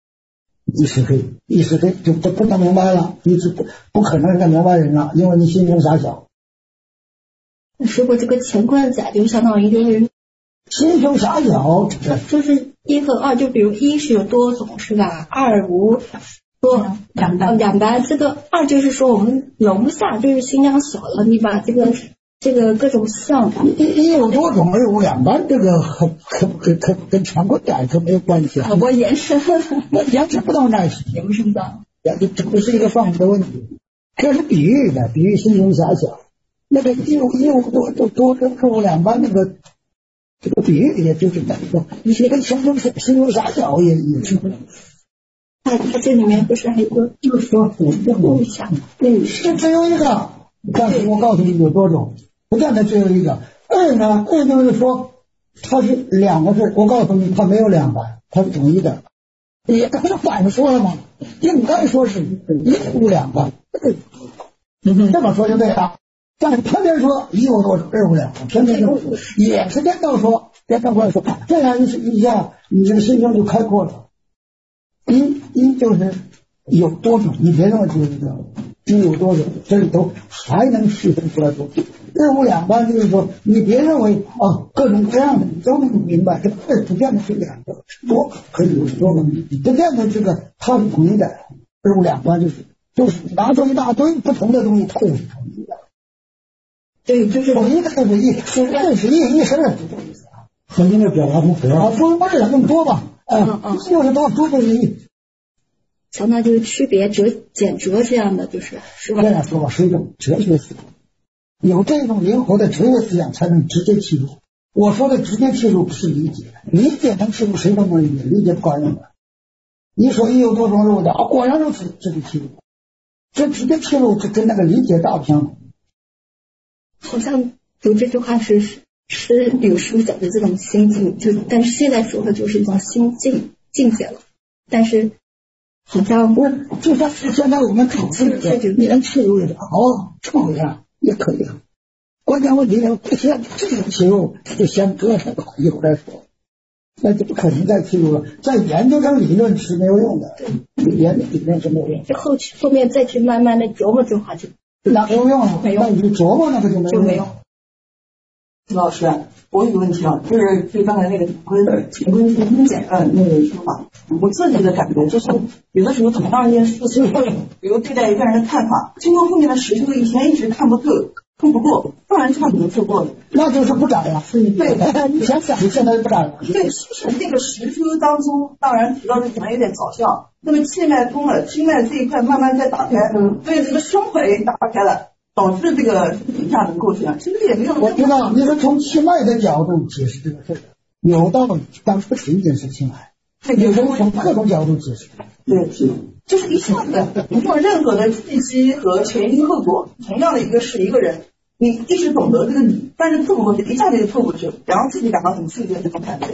一时黑就不能明白了，你是不可能是个明白人了，因为你心胸狭小。 师父，这个乾坤窄就相当于就是心胸狭小， 就是一和二，就比如一是有多种是吧？二无多两般，这个二就是说我们容不下，就是心量小了，你把这个各种相一有多种，二无两般，这个跟乾坤窄可没有关系。 我延伸不到那儿去， 也不是不到， 这不是一个范围的问题，这是比喻的，比喻心胸狭小。那个一无多跟二无两般，那个这个比喻也就是那个，你跟心胸狭小也是不能。 它这里面不是还有个，就是说互相， 是只有一个。但是我告诉你有多种，不但它只有一个。二呢，二就是说它是两个字，我告诉你它没有两版，它是统一的。也刚才反着说了嘛，应该说是一无两般，这么说就对了。但是偏偏说一无多种，二无两般，偏偏说也是颠倒说，这样一下你这个心胸就开阔了。一就是有多种，你别认为只有一个。一有多种，这里头还能细分出来多种。二无两般就是说，你别认为各种各样的你都能明白，这个不见得是两个，多可以有多个，不见得这个它是统一的。二无两般就是拿出一大堆不同的东西，它是统一的。 对，就是统一的就是一，认识一是二，就这意思啊。 核心的表达不符啊， 说不是那么多吧？就是多就是一。 相当就是区别简拙这样的，就是吧？ 这样说吧，是一种哲学思想，有这种灵活的哲学思想才能直接切入。我说的直接切入不是理解，理解能切入谁都能理解，理解不管用的。你说一有多种肉的果然如此，这就切入，这直接切入这跟那个理解大不相同。 好像读这句话是有书讲的这种心境，但是现在说的就是一种心境界了，但是。好像不是，就像现在我们考试的，你能切入的这么回事也可以。关键问题呢，不先这种切入就先搁着吧，一会儿再说。那就不可能再切入了，再研究成理论是没有用的，研究理论是没有用的。 后面再去慢慢的琢磨这话就那没有用了，那你琢磨那个就没用。 老师，我有个问题就是刚才那个乾坤简那个说法，我自己的感觉就是有的时候同样一件事情，比如对待一个人的看法，经过后面的实修，以前一直看不透、看不过，突然这样子做过了， 那就是不展了。对，以前想，现在不展了。 对，是那个实修当中，当然提到的可能有点早效，那么气脉通了，经脉这一块慢慢在打开，所以这个胸口也打开了。导致这个底下能够这样，其实也没有。 我知道你是从气脉的角度解释这个事，有道理，但不仅仅是气脉，有人从各种角度解释。 对，就是一下子，你做任何的契机和前因后果，同样的一个是一个人，你一直懂得这个理，但是错过去，一下子就错过去了，然后自己感到很自责这种感觉。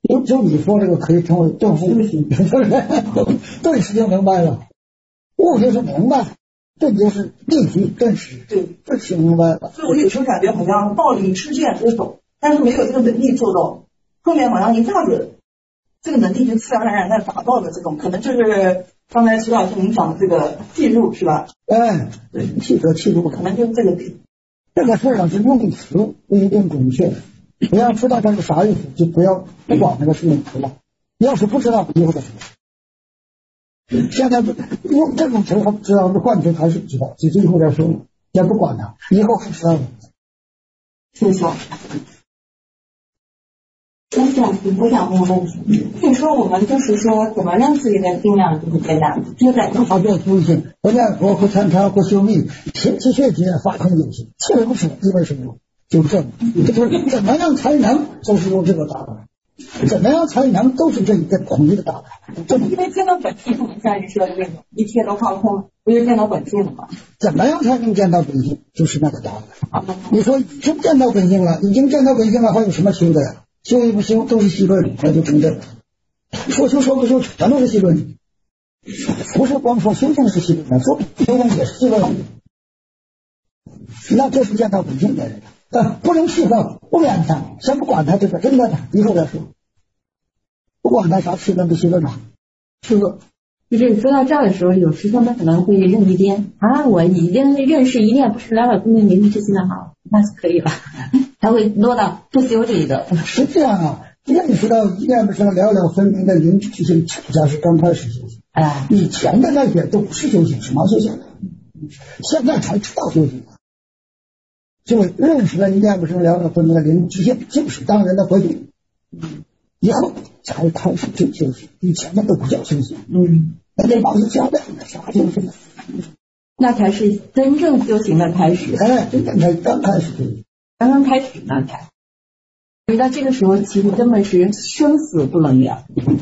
就你说这个可以成为正负，顿时就明白了。物就是明白，这就是立即真实， 对， 这就明白了。 所以我有时候感觉好像暴力吃剑之手，但是没有这个能力做到，后面好像一下子这个能力就自然而然的达到了这种，可能就是刚才徐老师您讲的这个记录是吧？ 哎，对，记录， 可能就是这个点。 这个事儿是用词不一定准确，不要知道它是啥意思，就不管那个是用词了。要是不知道，以后再说。现在用这种词，知道是换词还是不知道，就以后再说，先不管它，以后还知道了。 谢谢。 但是我想问个问题，听说我们就是说怎么让自己的定量就是变大，就在发表修行，不念佛不参禅不修密，勤气血节发空有心，切不舍一本生活，就这就是怎么样才能就是用这个答案，怎么样才能都是这一个统一的答案。 因为见到本性，像你说的那种一切都放空，不就见到本性了吗？ 怎么样才能见到本性？就是那个答案。你说已经见到本性了，还有什么修的呀？修与不修都是戏论，那就成正。说修说不修全都是戏论，不是光说修行是戏论的，说修行也是戏论。那这是见到本性的人，不能去到不管他，先不管他这个真的，以后再说。不管他啥戏论不戏论嘛，是不？ 就是说到这儿的时候，有时他们可能会认一边啊，我已经认识一念不是了了，公明明之心的好，那是可以了。他会落到不修这一个。 实际上啊，认识到一念不生了了分明的灵之性，恰恰是刚开始修行。以前的那些都不是修行，什么修行？现在才知道修行。就认识了一念不生了了分明的灵之性，就是当人的回归。以后才开始去修行，以前的都不叫修行。那这帮子加的啥修行？ 那才是真正修行的开始。 真正才刚开始修行。 刚刚开始呢才，所以到这个时候，其实根本是生死不能了。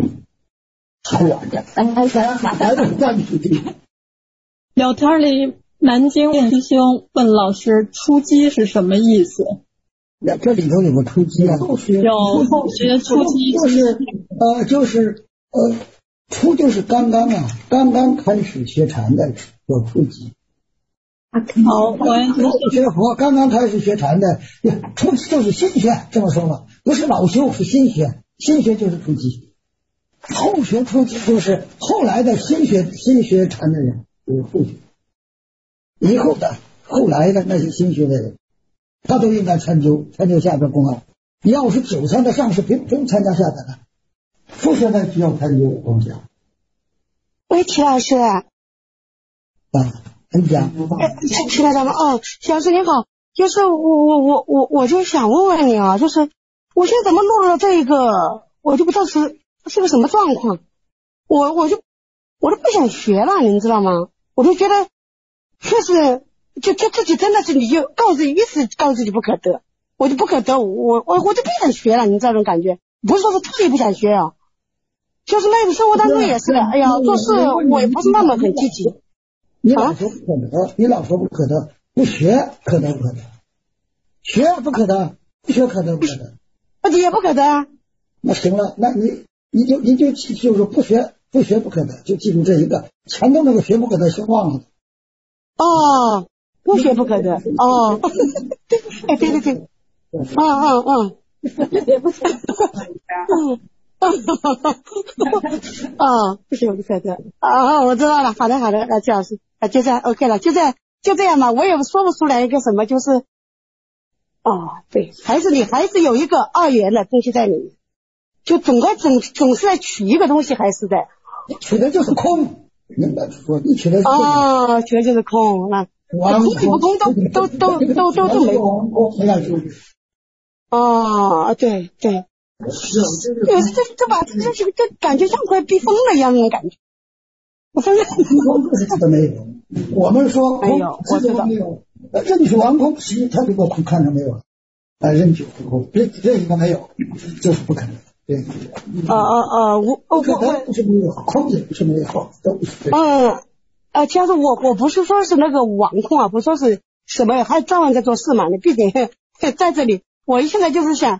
聊天里，南京师兄问老师：“出击是什么意思？” 这里头有个出击啊， 有学出击就是出就是刚刚开始学禅的有出击。 好，我学佛刚刚开始学禅的，初级就是新学，这么说吧，不是老修，是新学，新学就是初级，后学初级就是后来的新学禅的人，就是后学，以后的后来的那些新学的人，他都应该参究下边公案。你要是9参的上士，不用参加下边的，初学的需要参究东西啊。 喂，齐老师。 你讲。 齐老师哦，齐老师您好，就是我就想问问你啊，就是我现在怎么落了这个，我就不知道是个什么状况，我都不想学了，您知道吗？我就觉得确实就自己真的是你就告诉自己不可得，我就不可得，我就不想学了，你知道这种感觉，不是说是特别不想学啊，就是那个生活当中也是，哎呀，做事我也不是那么很积极。 你老说不可得，你老说不可得，不学可得不可得？学不可得，不学可得不可得？ 也不可得啊。 那行了，那你就就是不学不可得，就记住这一个，前头那个学不可得先忘了。 哦，不学不可得。哦，对，也不学。不学不可得。我知道了。好的，那这样是就这样 OK 了，就这样吧。我也说不出来一个什么，就是对，还是有一个二元的东西在里面，就总是在取一个东西，还是在取的就是空。你取的取的就是空，那空与不空都没有。对。这把这感觉像快逼疯了一样那种感觉。 我发现空都没有，我们说没有，我知道没有。这你说完空实他就把空看成没有了，任取空，这一个没有，就是不可能。对。 我不是没有，空也不是没有，都不是。 其实我不是说是那个网控啊，不说是什么，还照样在做事嘛。你毕竟在这里，我现在就是想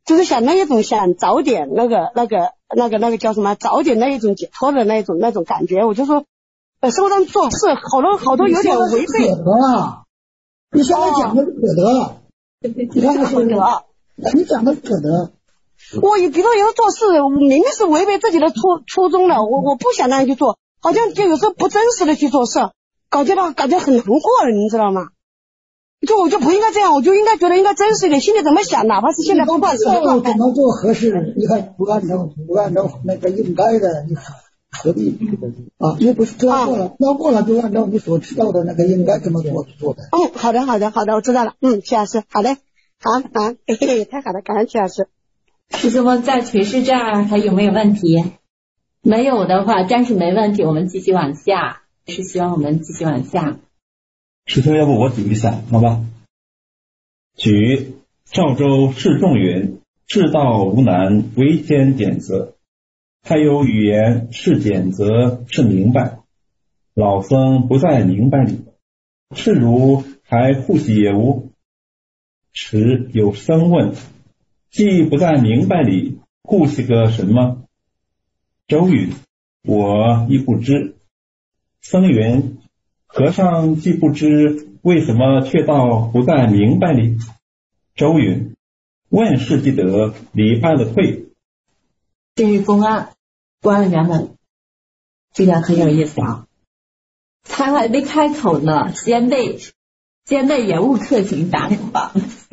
就是想那一种想早点那个叫什么，早点那一种解脱的那种感觉。我就说，生活中做事好多有点违背。 你现在讲的是可得，你看看是不是？你讲的是可得。 我比如说有时候做事，明明是违背自己的初衷的，我不想那样去做，好像就有时候不真实的去做事，感觉很难过了，你知道吗？我就不应该这样，我就应该觉得应该真实一点，心里怎么想，哪怕是现在不管什么状态， 怎么做合适？你看不按照那个应该的，你何必啊？因为不是知道过了就按照你所知道的那个应该这么做的。 好的，我知道了。齐老师，好的，好，太好了，感恩齐老师。 师兄在垂师这儿还有没有问题？没有的话，暂时没问题，我们继续往下。是希望我们继续往下。 师兄，要不我举一下，好吧？举赵州释众云：至道无难，唯先简则。他有语言是简则，是明白。老僧不在明白里，是如还护习也无。时有僧问：既不在明白里，护习个什么？周允：我亦不知。僧云：和尚既不知，为什么却道不在明白里？周允：问事即得，礼拜了退。 这是公案原本，这个很有意思啊。他还没开口呢，先被人物客情打脸吧。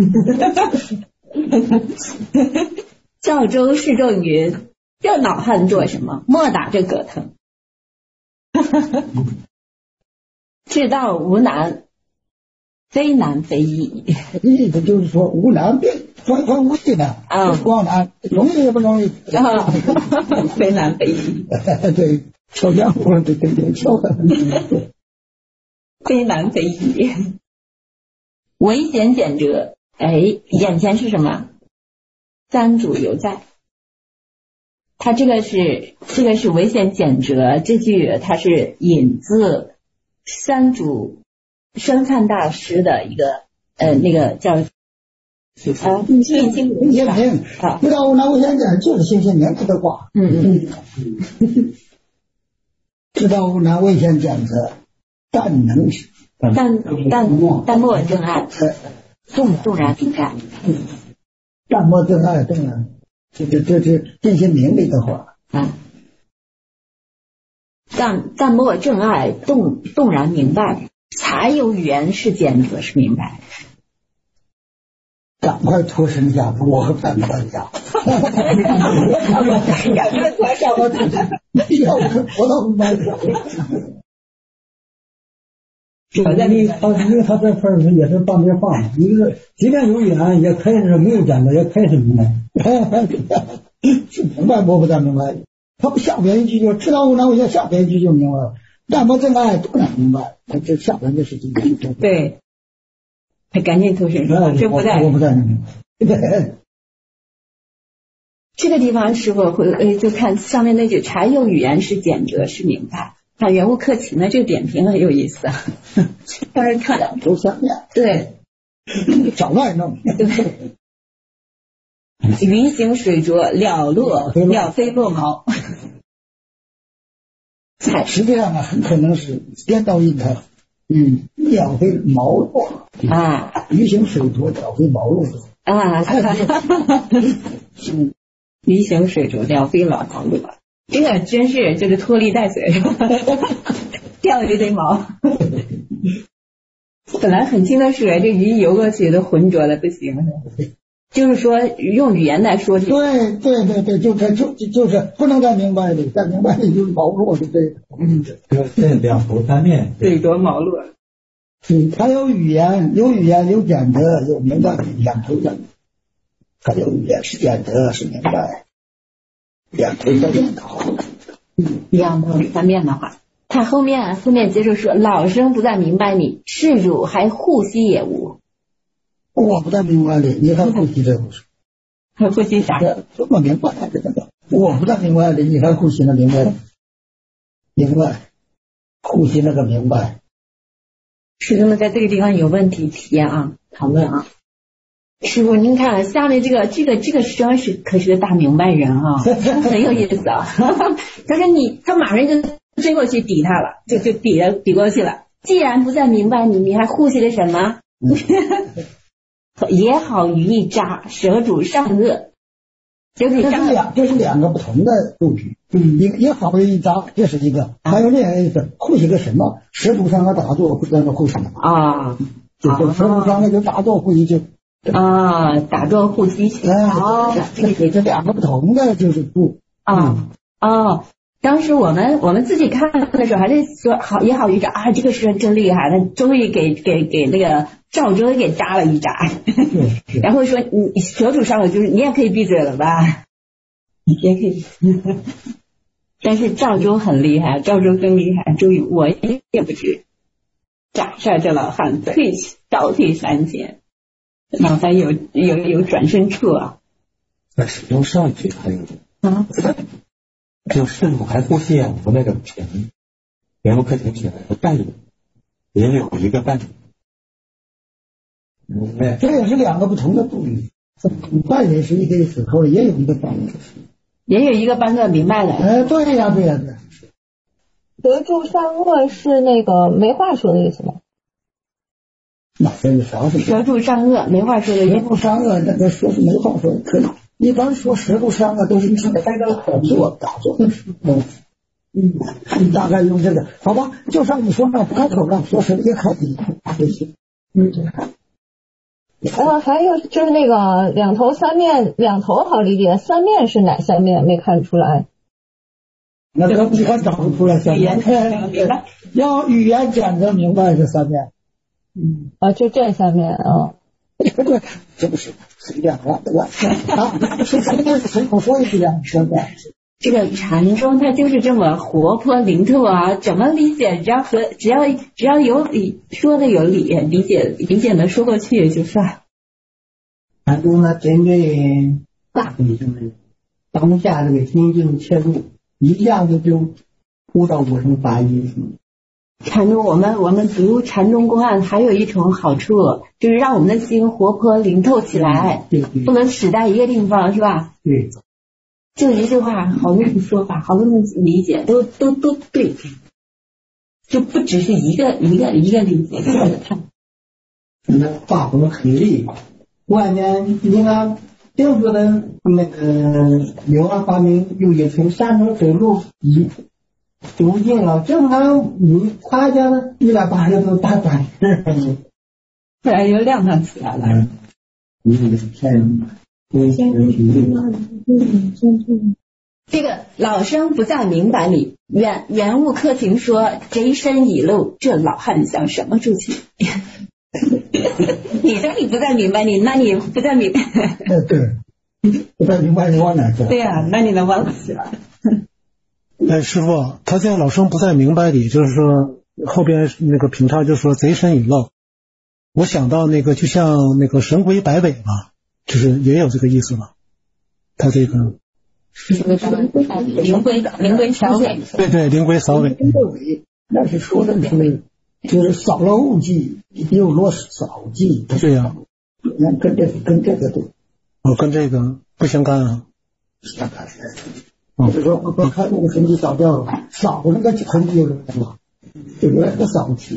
赵州释众云：这老汉做什么？莫打这葛藤。至道无难，非难非易。 意思就是说无难分无易的，光难容易也不容易， 非难非易。 对，敲江湖对敲的， 非难非易。唯贤简哲，眼前是什么？三主犹在。他这个是唯贤简哲，这句它是引自三主生看大师的一个那个叫信心明啊，知道无难唯贤简就是信心明这个话。知道无难唯贤简哲，但莫真爱，纵然明白， 但莫真爱，当然。这是信心明里的话啊，但莫正爱，动然明白，才有语言是简则是明白。 赶快脱身下步，我和赶快下。赶快脱下我要活到不满。 因为他这份也是半边话嘛，一个是即便有语言，也可以是没有简单，也可以是明白。 是明白摸不在明白，他不下边一句就知道无难唯贤，下边一句就明白了。但莫真爱突然明白，他这下边的事情对，他赶紧脱身说，这不在， 我不在明白。 这个地方师傅会就看上面那句才有语言是简哲是明白。他人物客情的这个点评很有意思，当时看两周三面， 对， 找外弄， 对，鱼行水浊，了非落毛。 实际上很可能是颠倒音它，了非毛落啊， 鱼行水浊，了非毛落啊，鱼行水浊，了非毛落。这个真是就是拖泥带水，掉了一堆毛。本来很清的水，这鱼游过去都浑浊的不行。就是说用语言来说， 对，就是不能再明白的，再明白的就是毛落的对。 这两头三面， 水浊毛落。 它有语言，有简哲，有明白，两头三面。它有语言是简哲，是明白。两头三面的话， 两头三面的话，他后面接着说：“老生不再明白你，事主还护习也无。” 我不太明白你，你还护习这回事？ 还护习啥？ 这么明白这个？我不太明白你，你还护习那明白？明白，护习那个明白。 师兄们在这个地方有问题提啊，讨论啊。 师傅，您看下面这个生可是个大明白人啊，很有意思啊。他说他马上就追过去抵他了，就抵过去了。既然不再明白你还护惜了什么？也好于一札，舍主善恶。这是两个不同的物品。也好于一札，这是一个。还有另外一个护惜个什么？舍主善恶打坐不知道护惜什么啊？就舍主善恶就打坐护惜就。 打坐护膝去。 这两个不同的就是不。 当时我们自己看的时候，还是说也好于这这个师兄真厉害，他终于给那个赵州给扎了一扎。然后说你舍主上了，就是你也可以闭嘴了吧？也可以。但是赵州很厉害，赵州更厉害，周瑜我也不知。扎下这老汉倒退3间。脑袋有转身处啊！ 在使用上一句还有就肾部还呼吸啊，和那个平缘木克勤起来的伴侣也有一个伴侣， 这也是两个不同的部语。伴侣是一个意思，后来也有一个伴侣， 也有一个伴侣明白了。 对呀。 得助善恶是那个没话说的意思吗？ 舍主善恶没话说的， 舍主善恶那个说是没话说，可以。一般说舍主善恶都是在这个打坐的时候，大概用这个，好吧？就像你说那不开口让说是也开底就行。 还有就是那个两头三面，两头好理解，三面是哪三面？没看出来。 那这个你看找不出来三面，要语言讲得明白这三面。 就这三面啊。 这不是两个随口说一句两个。 这个禅宗它就是这么活泼灵透啊，怎么理解？只要有理，说的有理，理解能说过去就算。 禅宗呢，针对大众生的当下这个心境切入，一下子就悟到我生法义。 禅宗，我们读禅宗公案还有一种好处，就是让我们的心活泼灵透起来，不能死在一个地方，是吧？ 对。 就一句话，好多种说法，好多种理解，都对，就不只是一个理解。 那法国很厉害，突然间你看政府的那个柳暗花明又一村，山重水路已走近了，正常你夸家的180度大转世， 突然又亮堂起来了。这个老生不再明白你，原物克勤说贼身已露，这老汉想什么出去？你说你不再明白你，那你不再明白对，不再明白你往哪去了？ 对啊，那你能往哪去了？ 师傅，他现在老生不再明白你，就是说后边那个评差就说贼身已露，我想到那个就像那个神龟摆尾嘛，就是也有这个意思嘛。他这个灵龟扫尾， 对，灵龟扫尾。 那是说的是就是扫了误迹，又落扫迹。 对呀。 跟这个对。 跟这个不相干啊。 相干。就是说我看那个痕迹扫掉了，扫那个痕迹有人了，就有那个扫迹。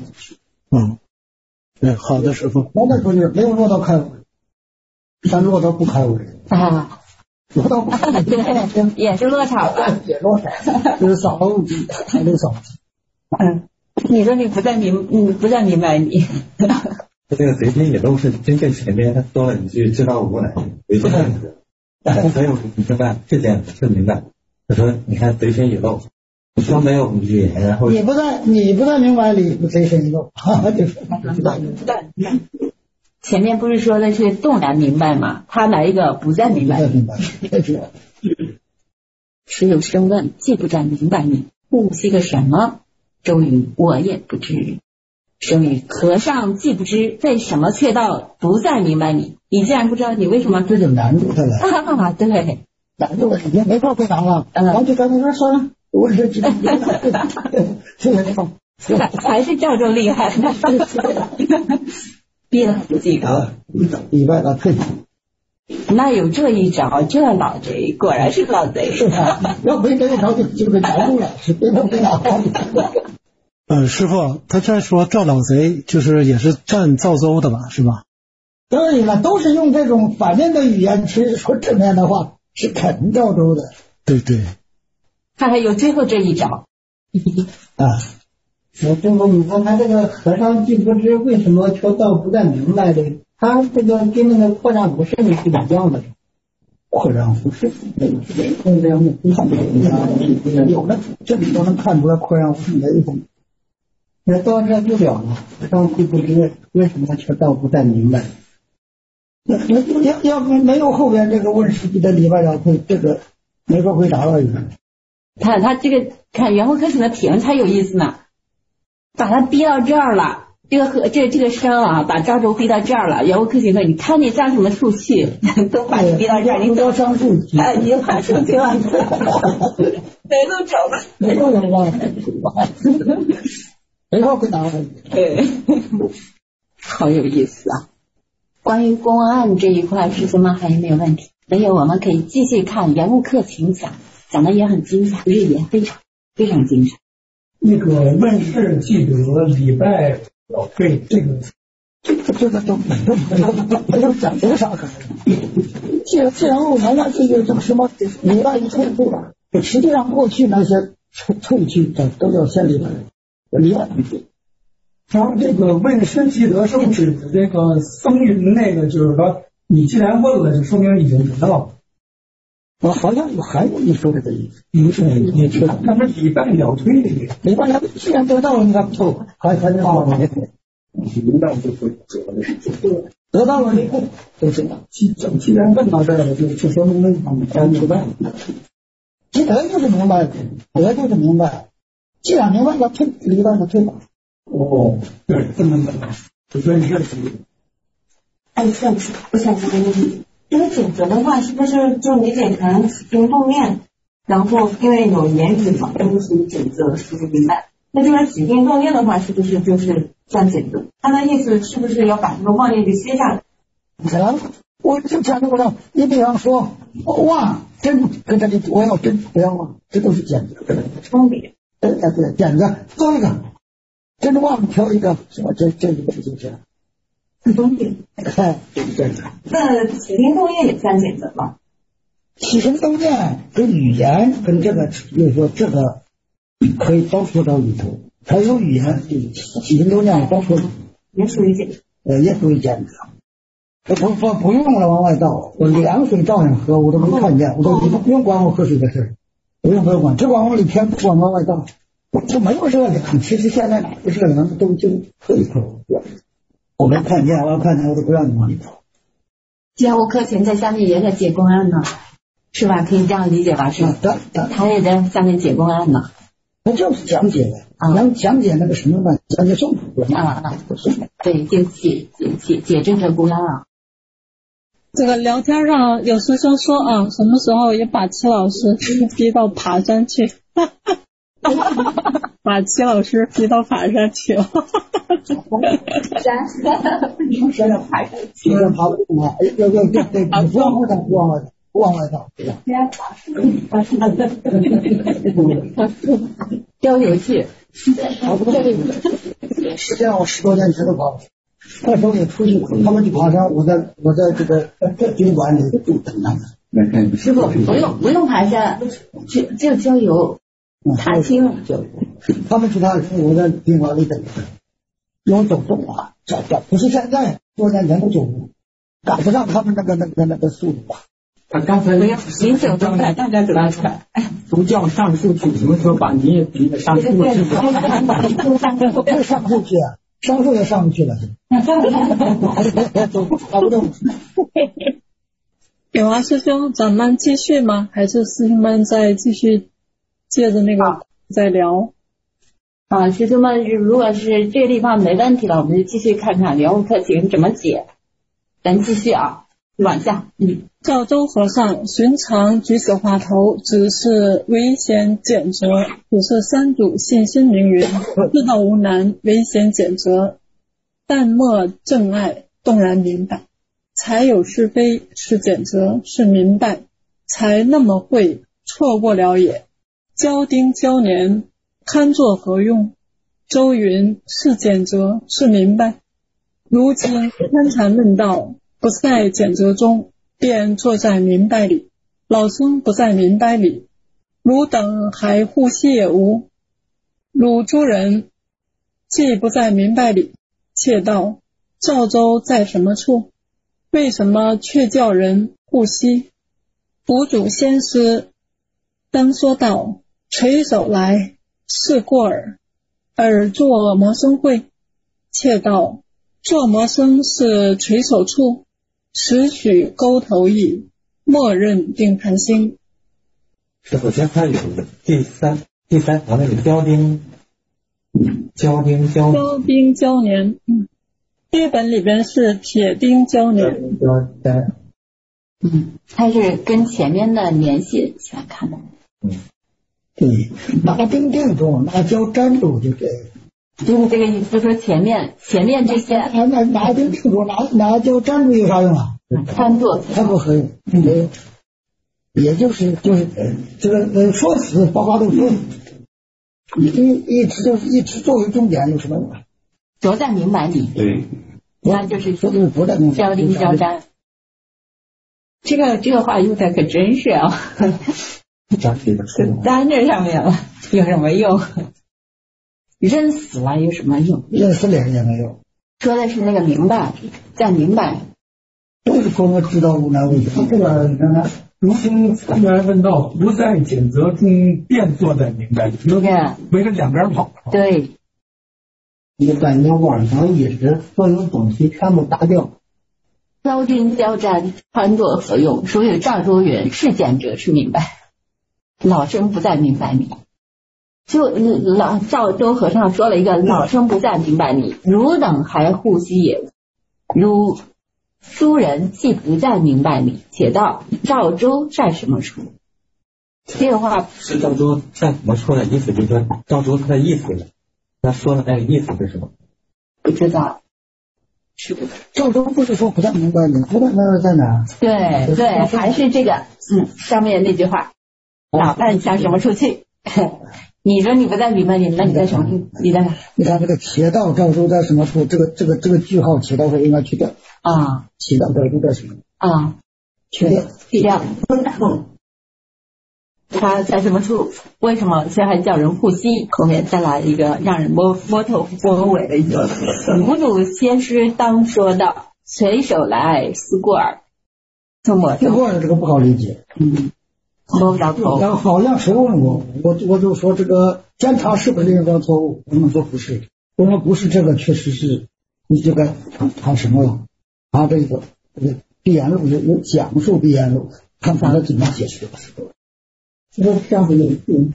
对，好的师傅。 那说就是没有落到开尾，但落到不开尾啊。 落到不开尾， 对，也是落草了， 也落草，就是扫了误迹，还没扫迹。 你说你不再明白你。 这个贼心也都是真正前面他说了一句知道无奈，为什么？所以我明白这点是明白。他说你看贼心已露，你说没有语言，然后你不再明白你不贼心已露，就是前面不是说的是动然明白吗？他来一个不再明白。时有生问，既不再明白你，护惜个什么？周瑜我也不知。周瑜和尚既不知，为什么却道不再明白你？你既然不知道，你为什么？ 这就难住他了。 对， 难住了，已经没法回答了。我就跟他说算了，我是知道。 还是赵州厉害。 逼了好几个， 礼拜他退。 那有这一招，这老贼果然是老贼。 是啊，要没这一招就被逮住了，是被打。 师傅，他这说赵老贼就是也是占赵州的吧，是吧？ 对了，都是用这种反面的语言去说正面的话，是肯赵州的。 对对。 看看有最后这一招。 啊，我这个你说他这个和尚既不知为什么求道不太明白的，他这个跟那个扩张不是你是一样的。 扩张不是这样的，有的这里都能看出来扩张不是哪一种。 那到这就了了，和尚既不知为什么求道不太明白。 要没有后边这个问世纪的礼拜要会这个没法回答了。 他这个看袁慧克请的评才有意思呢，把他逼到这儿了。这个商啊，把赵州逼到这儿了。袁慧克请的，你看你上什么树去，都把你逼到这儿，你都上树去， 哎，你把树去了，谁都找了， 没有人忘了，没法回答了。 对，好有意思啊。关于公案这一块，师兄们还有没有问题？没有，我们可以继续看袁悟克请讲的也很精彩，日也非常非常精彩。 那个问世记得礼拜老退这个都没有讲多少可能。既然我们呢这个叫什么礼拜一退对吧？实际上过去那些退去都叫先礼拜一退。 然后这个问世记得是不是指这个僧云那个，就是说你既然问了，就说明已经得到了。 我好像还有你说的这意思， 你说他们礼拜了退的， 礼拜了既然得到了，应该不错，还是好的。 明白就会得到了以后就行了。 既然问到这儿了，就说明明白。 既得就是明白，得就是明白。既然明白了，退礼拜就退吧。 哦，对，这么的，就说你这是。 我想问个问题，这个准则的话，是不是就理解成起心动念，然后因为有言语嘛，这不属于准则，是不是明白？那这个起心动念的话，是不是就是算准则？他的意思是不是要把这个妄念给歇下来？ 我就讲这个，你比方说妄真跟这里我要真不要妄，这都是简则， 分别。 对，简则做一个。真的忘了挑一个什么这一个就是分别， 哎，对。 那起心动念也算简则吗？ 起心动念跟语言跟这个，比如说这个可以都说到里头，还有语言起心动念都说也属于简则， 也属于简则。不用了往外倒，我凉水照样喝，我都没看见，我都不用管我喝水的事，不用管，只管往里添，不管往外倒。就没有热量，其实现在哪个热量都就喝一口。我没看见，我要看见我都不让你往里头。 袁悟克请在下面也在解公案呢，是吧？可以这样理解吧？是吧？他也在下面解公案呢。 那就是讲解的，讲解那个什么呢？讲解政府对，就解这个公案啊。 这个聊天上有师兄说啊，什么时候也把齐老师逼到爬山去。把齐老师逼到爬山去了。 山要爬山去， 爬不动啊！要不往外倒。 郊游去， 实际上我10多年前都跑了，那时候也出去，他们去爬山，我在这个宾馆里住等他们。 师傅不用爬山，就郊游。踏青， 他们去踏青，我在宾馆里等，有走动啊，这不是现在，多年前都走路，赶不上他们那个速度吧。 他刚才您走动态，大家走到出来， 不叫上树去，什么时候把你也逼着上树去？ 不上树去，上树也上不去了。爬不动。 有啊，师兄，咱们继续吗？还是师兄们再继续？接着那个再聊啊，师兄们，如果是这个地方没问题了，我们就继续看看袁悟克请怎么解。咱继续啊，往下。 赵州和尚寻常举手话头，只是危险简则，只是三祖信心凌云，世道无难，危险简则。 淡漠正爱，动然明白。才有是非，是简则，是明白。才那么会，错过了也。交丁交年，堪作何用？周云是简则，是明白。如今参禅论道，不在简则中，便坐在明白里。老僧不在明白里，汝等还护惜也无。汝诸人既不在明白里，切道赵州在什么处？为什么却叫人护惜？佛祖先师当说道：垂手来，是过耳。耳作魔生会，切道做魔生是垂手处，实许勾头意，默认定盘心。 首先它有第三条那个交丁交年，第一本里边是铁钉交年。 它是跟前面的联系起来看的。 对，拿钉钉住，拿胶粘住就对。 就是这个意思，就说前面这些， 拿钉钉住，拿胶粘住有啥用啊？ 参作何用？也就是这个说死，包括都说一直作为重点有什么用？ 着在明白里。 对， 那就是说的不在明白。 交丁交粘。这个话用的可真是啊，粘这上面了，有什么用？认死了有什么用？ 认死了也没有。 说的是那个明白，在明白。 都是说我知道无难为什么。 这个你看看，如今参禅问道，不在简则中，便坐在明白里，围着两边跑。 对。 你把你网上意识所有东西全部打掉。 交丁交粘，参作何用？所有赵州云是简者，是明白。老生不在明白里。就赵州和尚说了一个老生不在明白里，汝等还护惜也。如诸人既不在明白里，且道赵州在什么处？这个话是赵州在什么处的意思，就是说赵州他的意思，他说的那个意思是什么？ 不知道。 赵州不是说不在明白里，不在那在哪？ 对，还是这个上面那句话，老伴向什么处去？你说你不在明白里，那你在什么处？你在哪？ 你看这个且道赵州在什么处？这个句号且道是应该去掉啊。 且道赵州在什么啊？去掉。他在什么处？为什么现在还叫人护惜？后面再来一个让人摸头摸尾的一个。佛祖先师当说道：垂手来，思过耳。思过耳这个不好理解。 摸不着头。 好像谁问我就说这个监察是不是应该错误？我们说不是，我说不是，这个确实是你这个他什么了？他这个闭眼录有讲述闭眼录，看他怎么解释的。这个上面有注，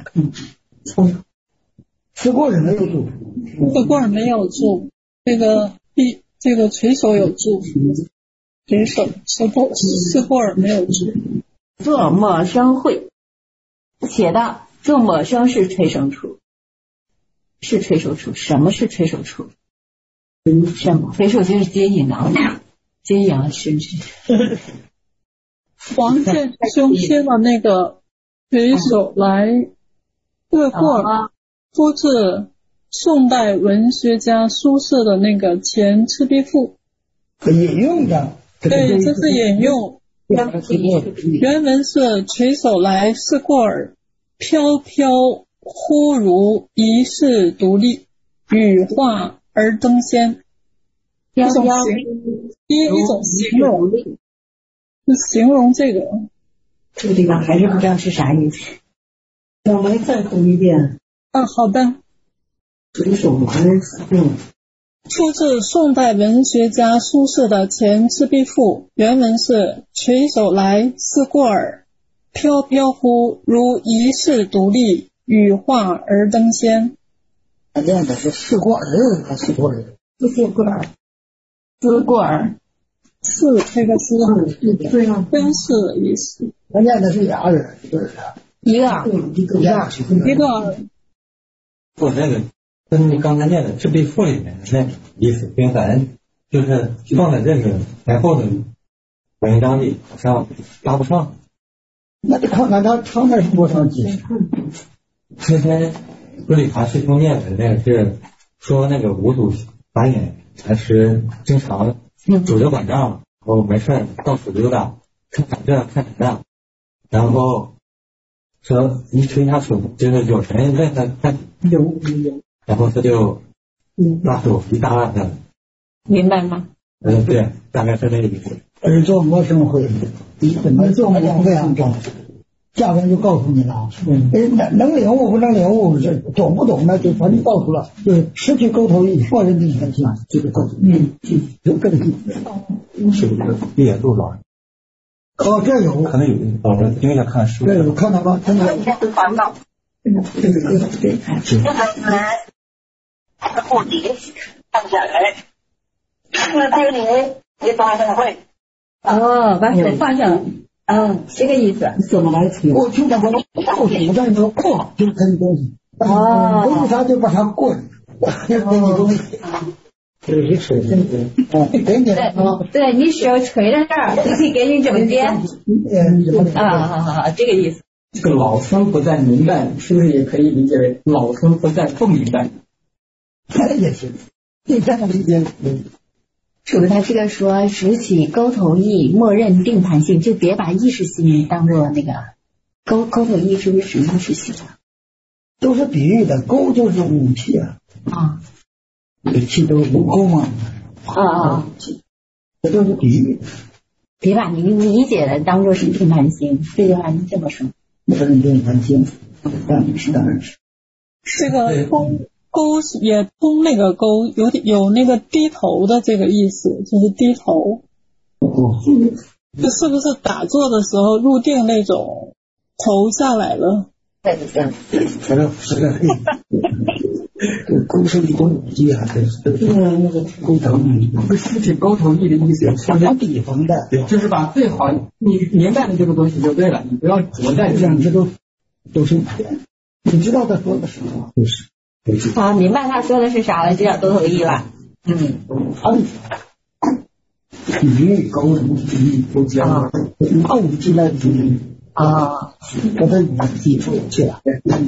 思过耳没有注， 思过耳没有注，这个垂手有注，垂手思过耳没有注。 做陌生会，写道做陌生是垂手处，是垂手处。什么是垂手处？什么？垂手就是接引啊，接引啊，是不是？ 黄建兄贴了那个垂手来，这过耳出自宋代文学家苏轼的那个《前赤壁赋》， 引用的。 对，这是引用。原文是垂手来，是过耳，飘飘忽如遗世独立，羽化而登仙。一种形容，形容这个地方还是不知道是啥意思。我们再读一遍。 好的。 垂手来， 出自宋代文学家苏轼的《前赤壁赋》，原文是垂手来，思过耳，飘飘忽如遗世独立，羽化而登仙。 关键的是思过耳还是思过耳？ 思过耳，思过耳， 是这个是对啊， 真是的意思。 关键的是俩耳，一个耳。 一个耳。 一个耳。 我那个跟你刚才念的《赤壁赋》里面的那种意思，跟咱就是放在这个前后的文章里好像搭不上。 那得看看他长点多长几十。 之前格里华师兄念的那个是说那个五祖法眼禅师经常拄着拐杖，然后没事到处溜达，看看这看那，然后说一吹下手，就是有人问他看有，然后他就拿手一搭他。 明白吗？ 对，大概是那个意思。 而做陌生会，而做陌生会上找，下边就告诉你了。能领悟不能领悟，是懂不懂呢？就反正告诉了，就是失去沟通力，默认定全性，这个告诉就更意思。 是不是闭眼录老人？ 哦，这有， 可能有老人听一下看书。 这有看到吗？看到。 烦恼。这个不敌放下来，那这个你放下会。 哦，把手放下。这个意思。 怎么来提？我听讲过，过手在那过，就是给你东西。为啥就把它过？就给你东西。给手给你对，你手垂在这儿，就可以给你怎么编。好，这个意思。 这个老僧不在明白，是不是也可以理解为老僧不在不明白？ 也行，你这样理解。 是不是他这个说拾起沟头意，默认定盘性，就别把意识性当做那个沟头意，是不是意识性啊？ 都是比喻的，沟就是武器啊。武器都是武功嘛。这都是比喻。 别把你理解的当做是定盘性，这句话你这么说。 默认定盘性，当然是。 这个沟也通那个沟，有那个低头的这个意思，就是低头。这是不是打坐的时候入定那种头下来了？ 反正是个沟是理工武器啊，那个沟头意， 失去沟头意的意思， 什么地方的？ 就是把最好你明白的这个东西就对了，你不要活在这样， 这都是你知道他说的是什么？不是。 明白他说的是啥了，就叫沟头意了。 比喻沟人比喻不讲，武器来比喻。我的记住去了。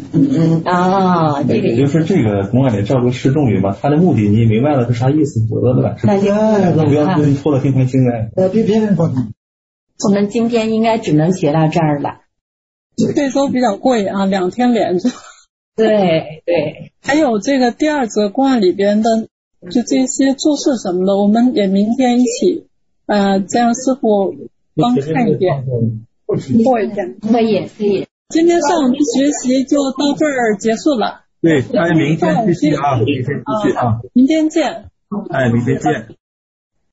也就是这个公案里照着示众语嘛，他的目的你明白了是啥意思，否则的吧？ 那就不要错了定盘性的。 别人说。 我们今天应该只能学到这儿了。 这周比较贵啊，2天连着。 对。 还有这个第二则公案里边的，就这些注释什么的，我们也明天一起，这样师傅帮看一遍，过一遍。 可以。 今天上午的学习就到这儿结束了。 对，明天继续啊，明天继续啊。 明天见。 明天见。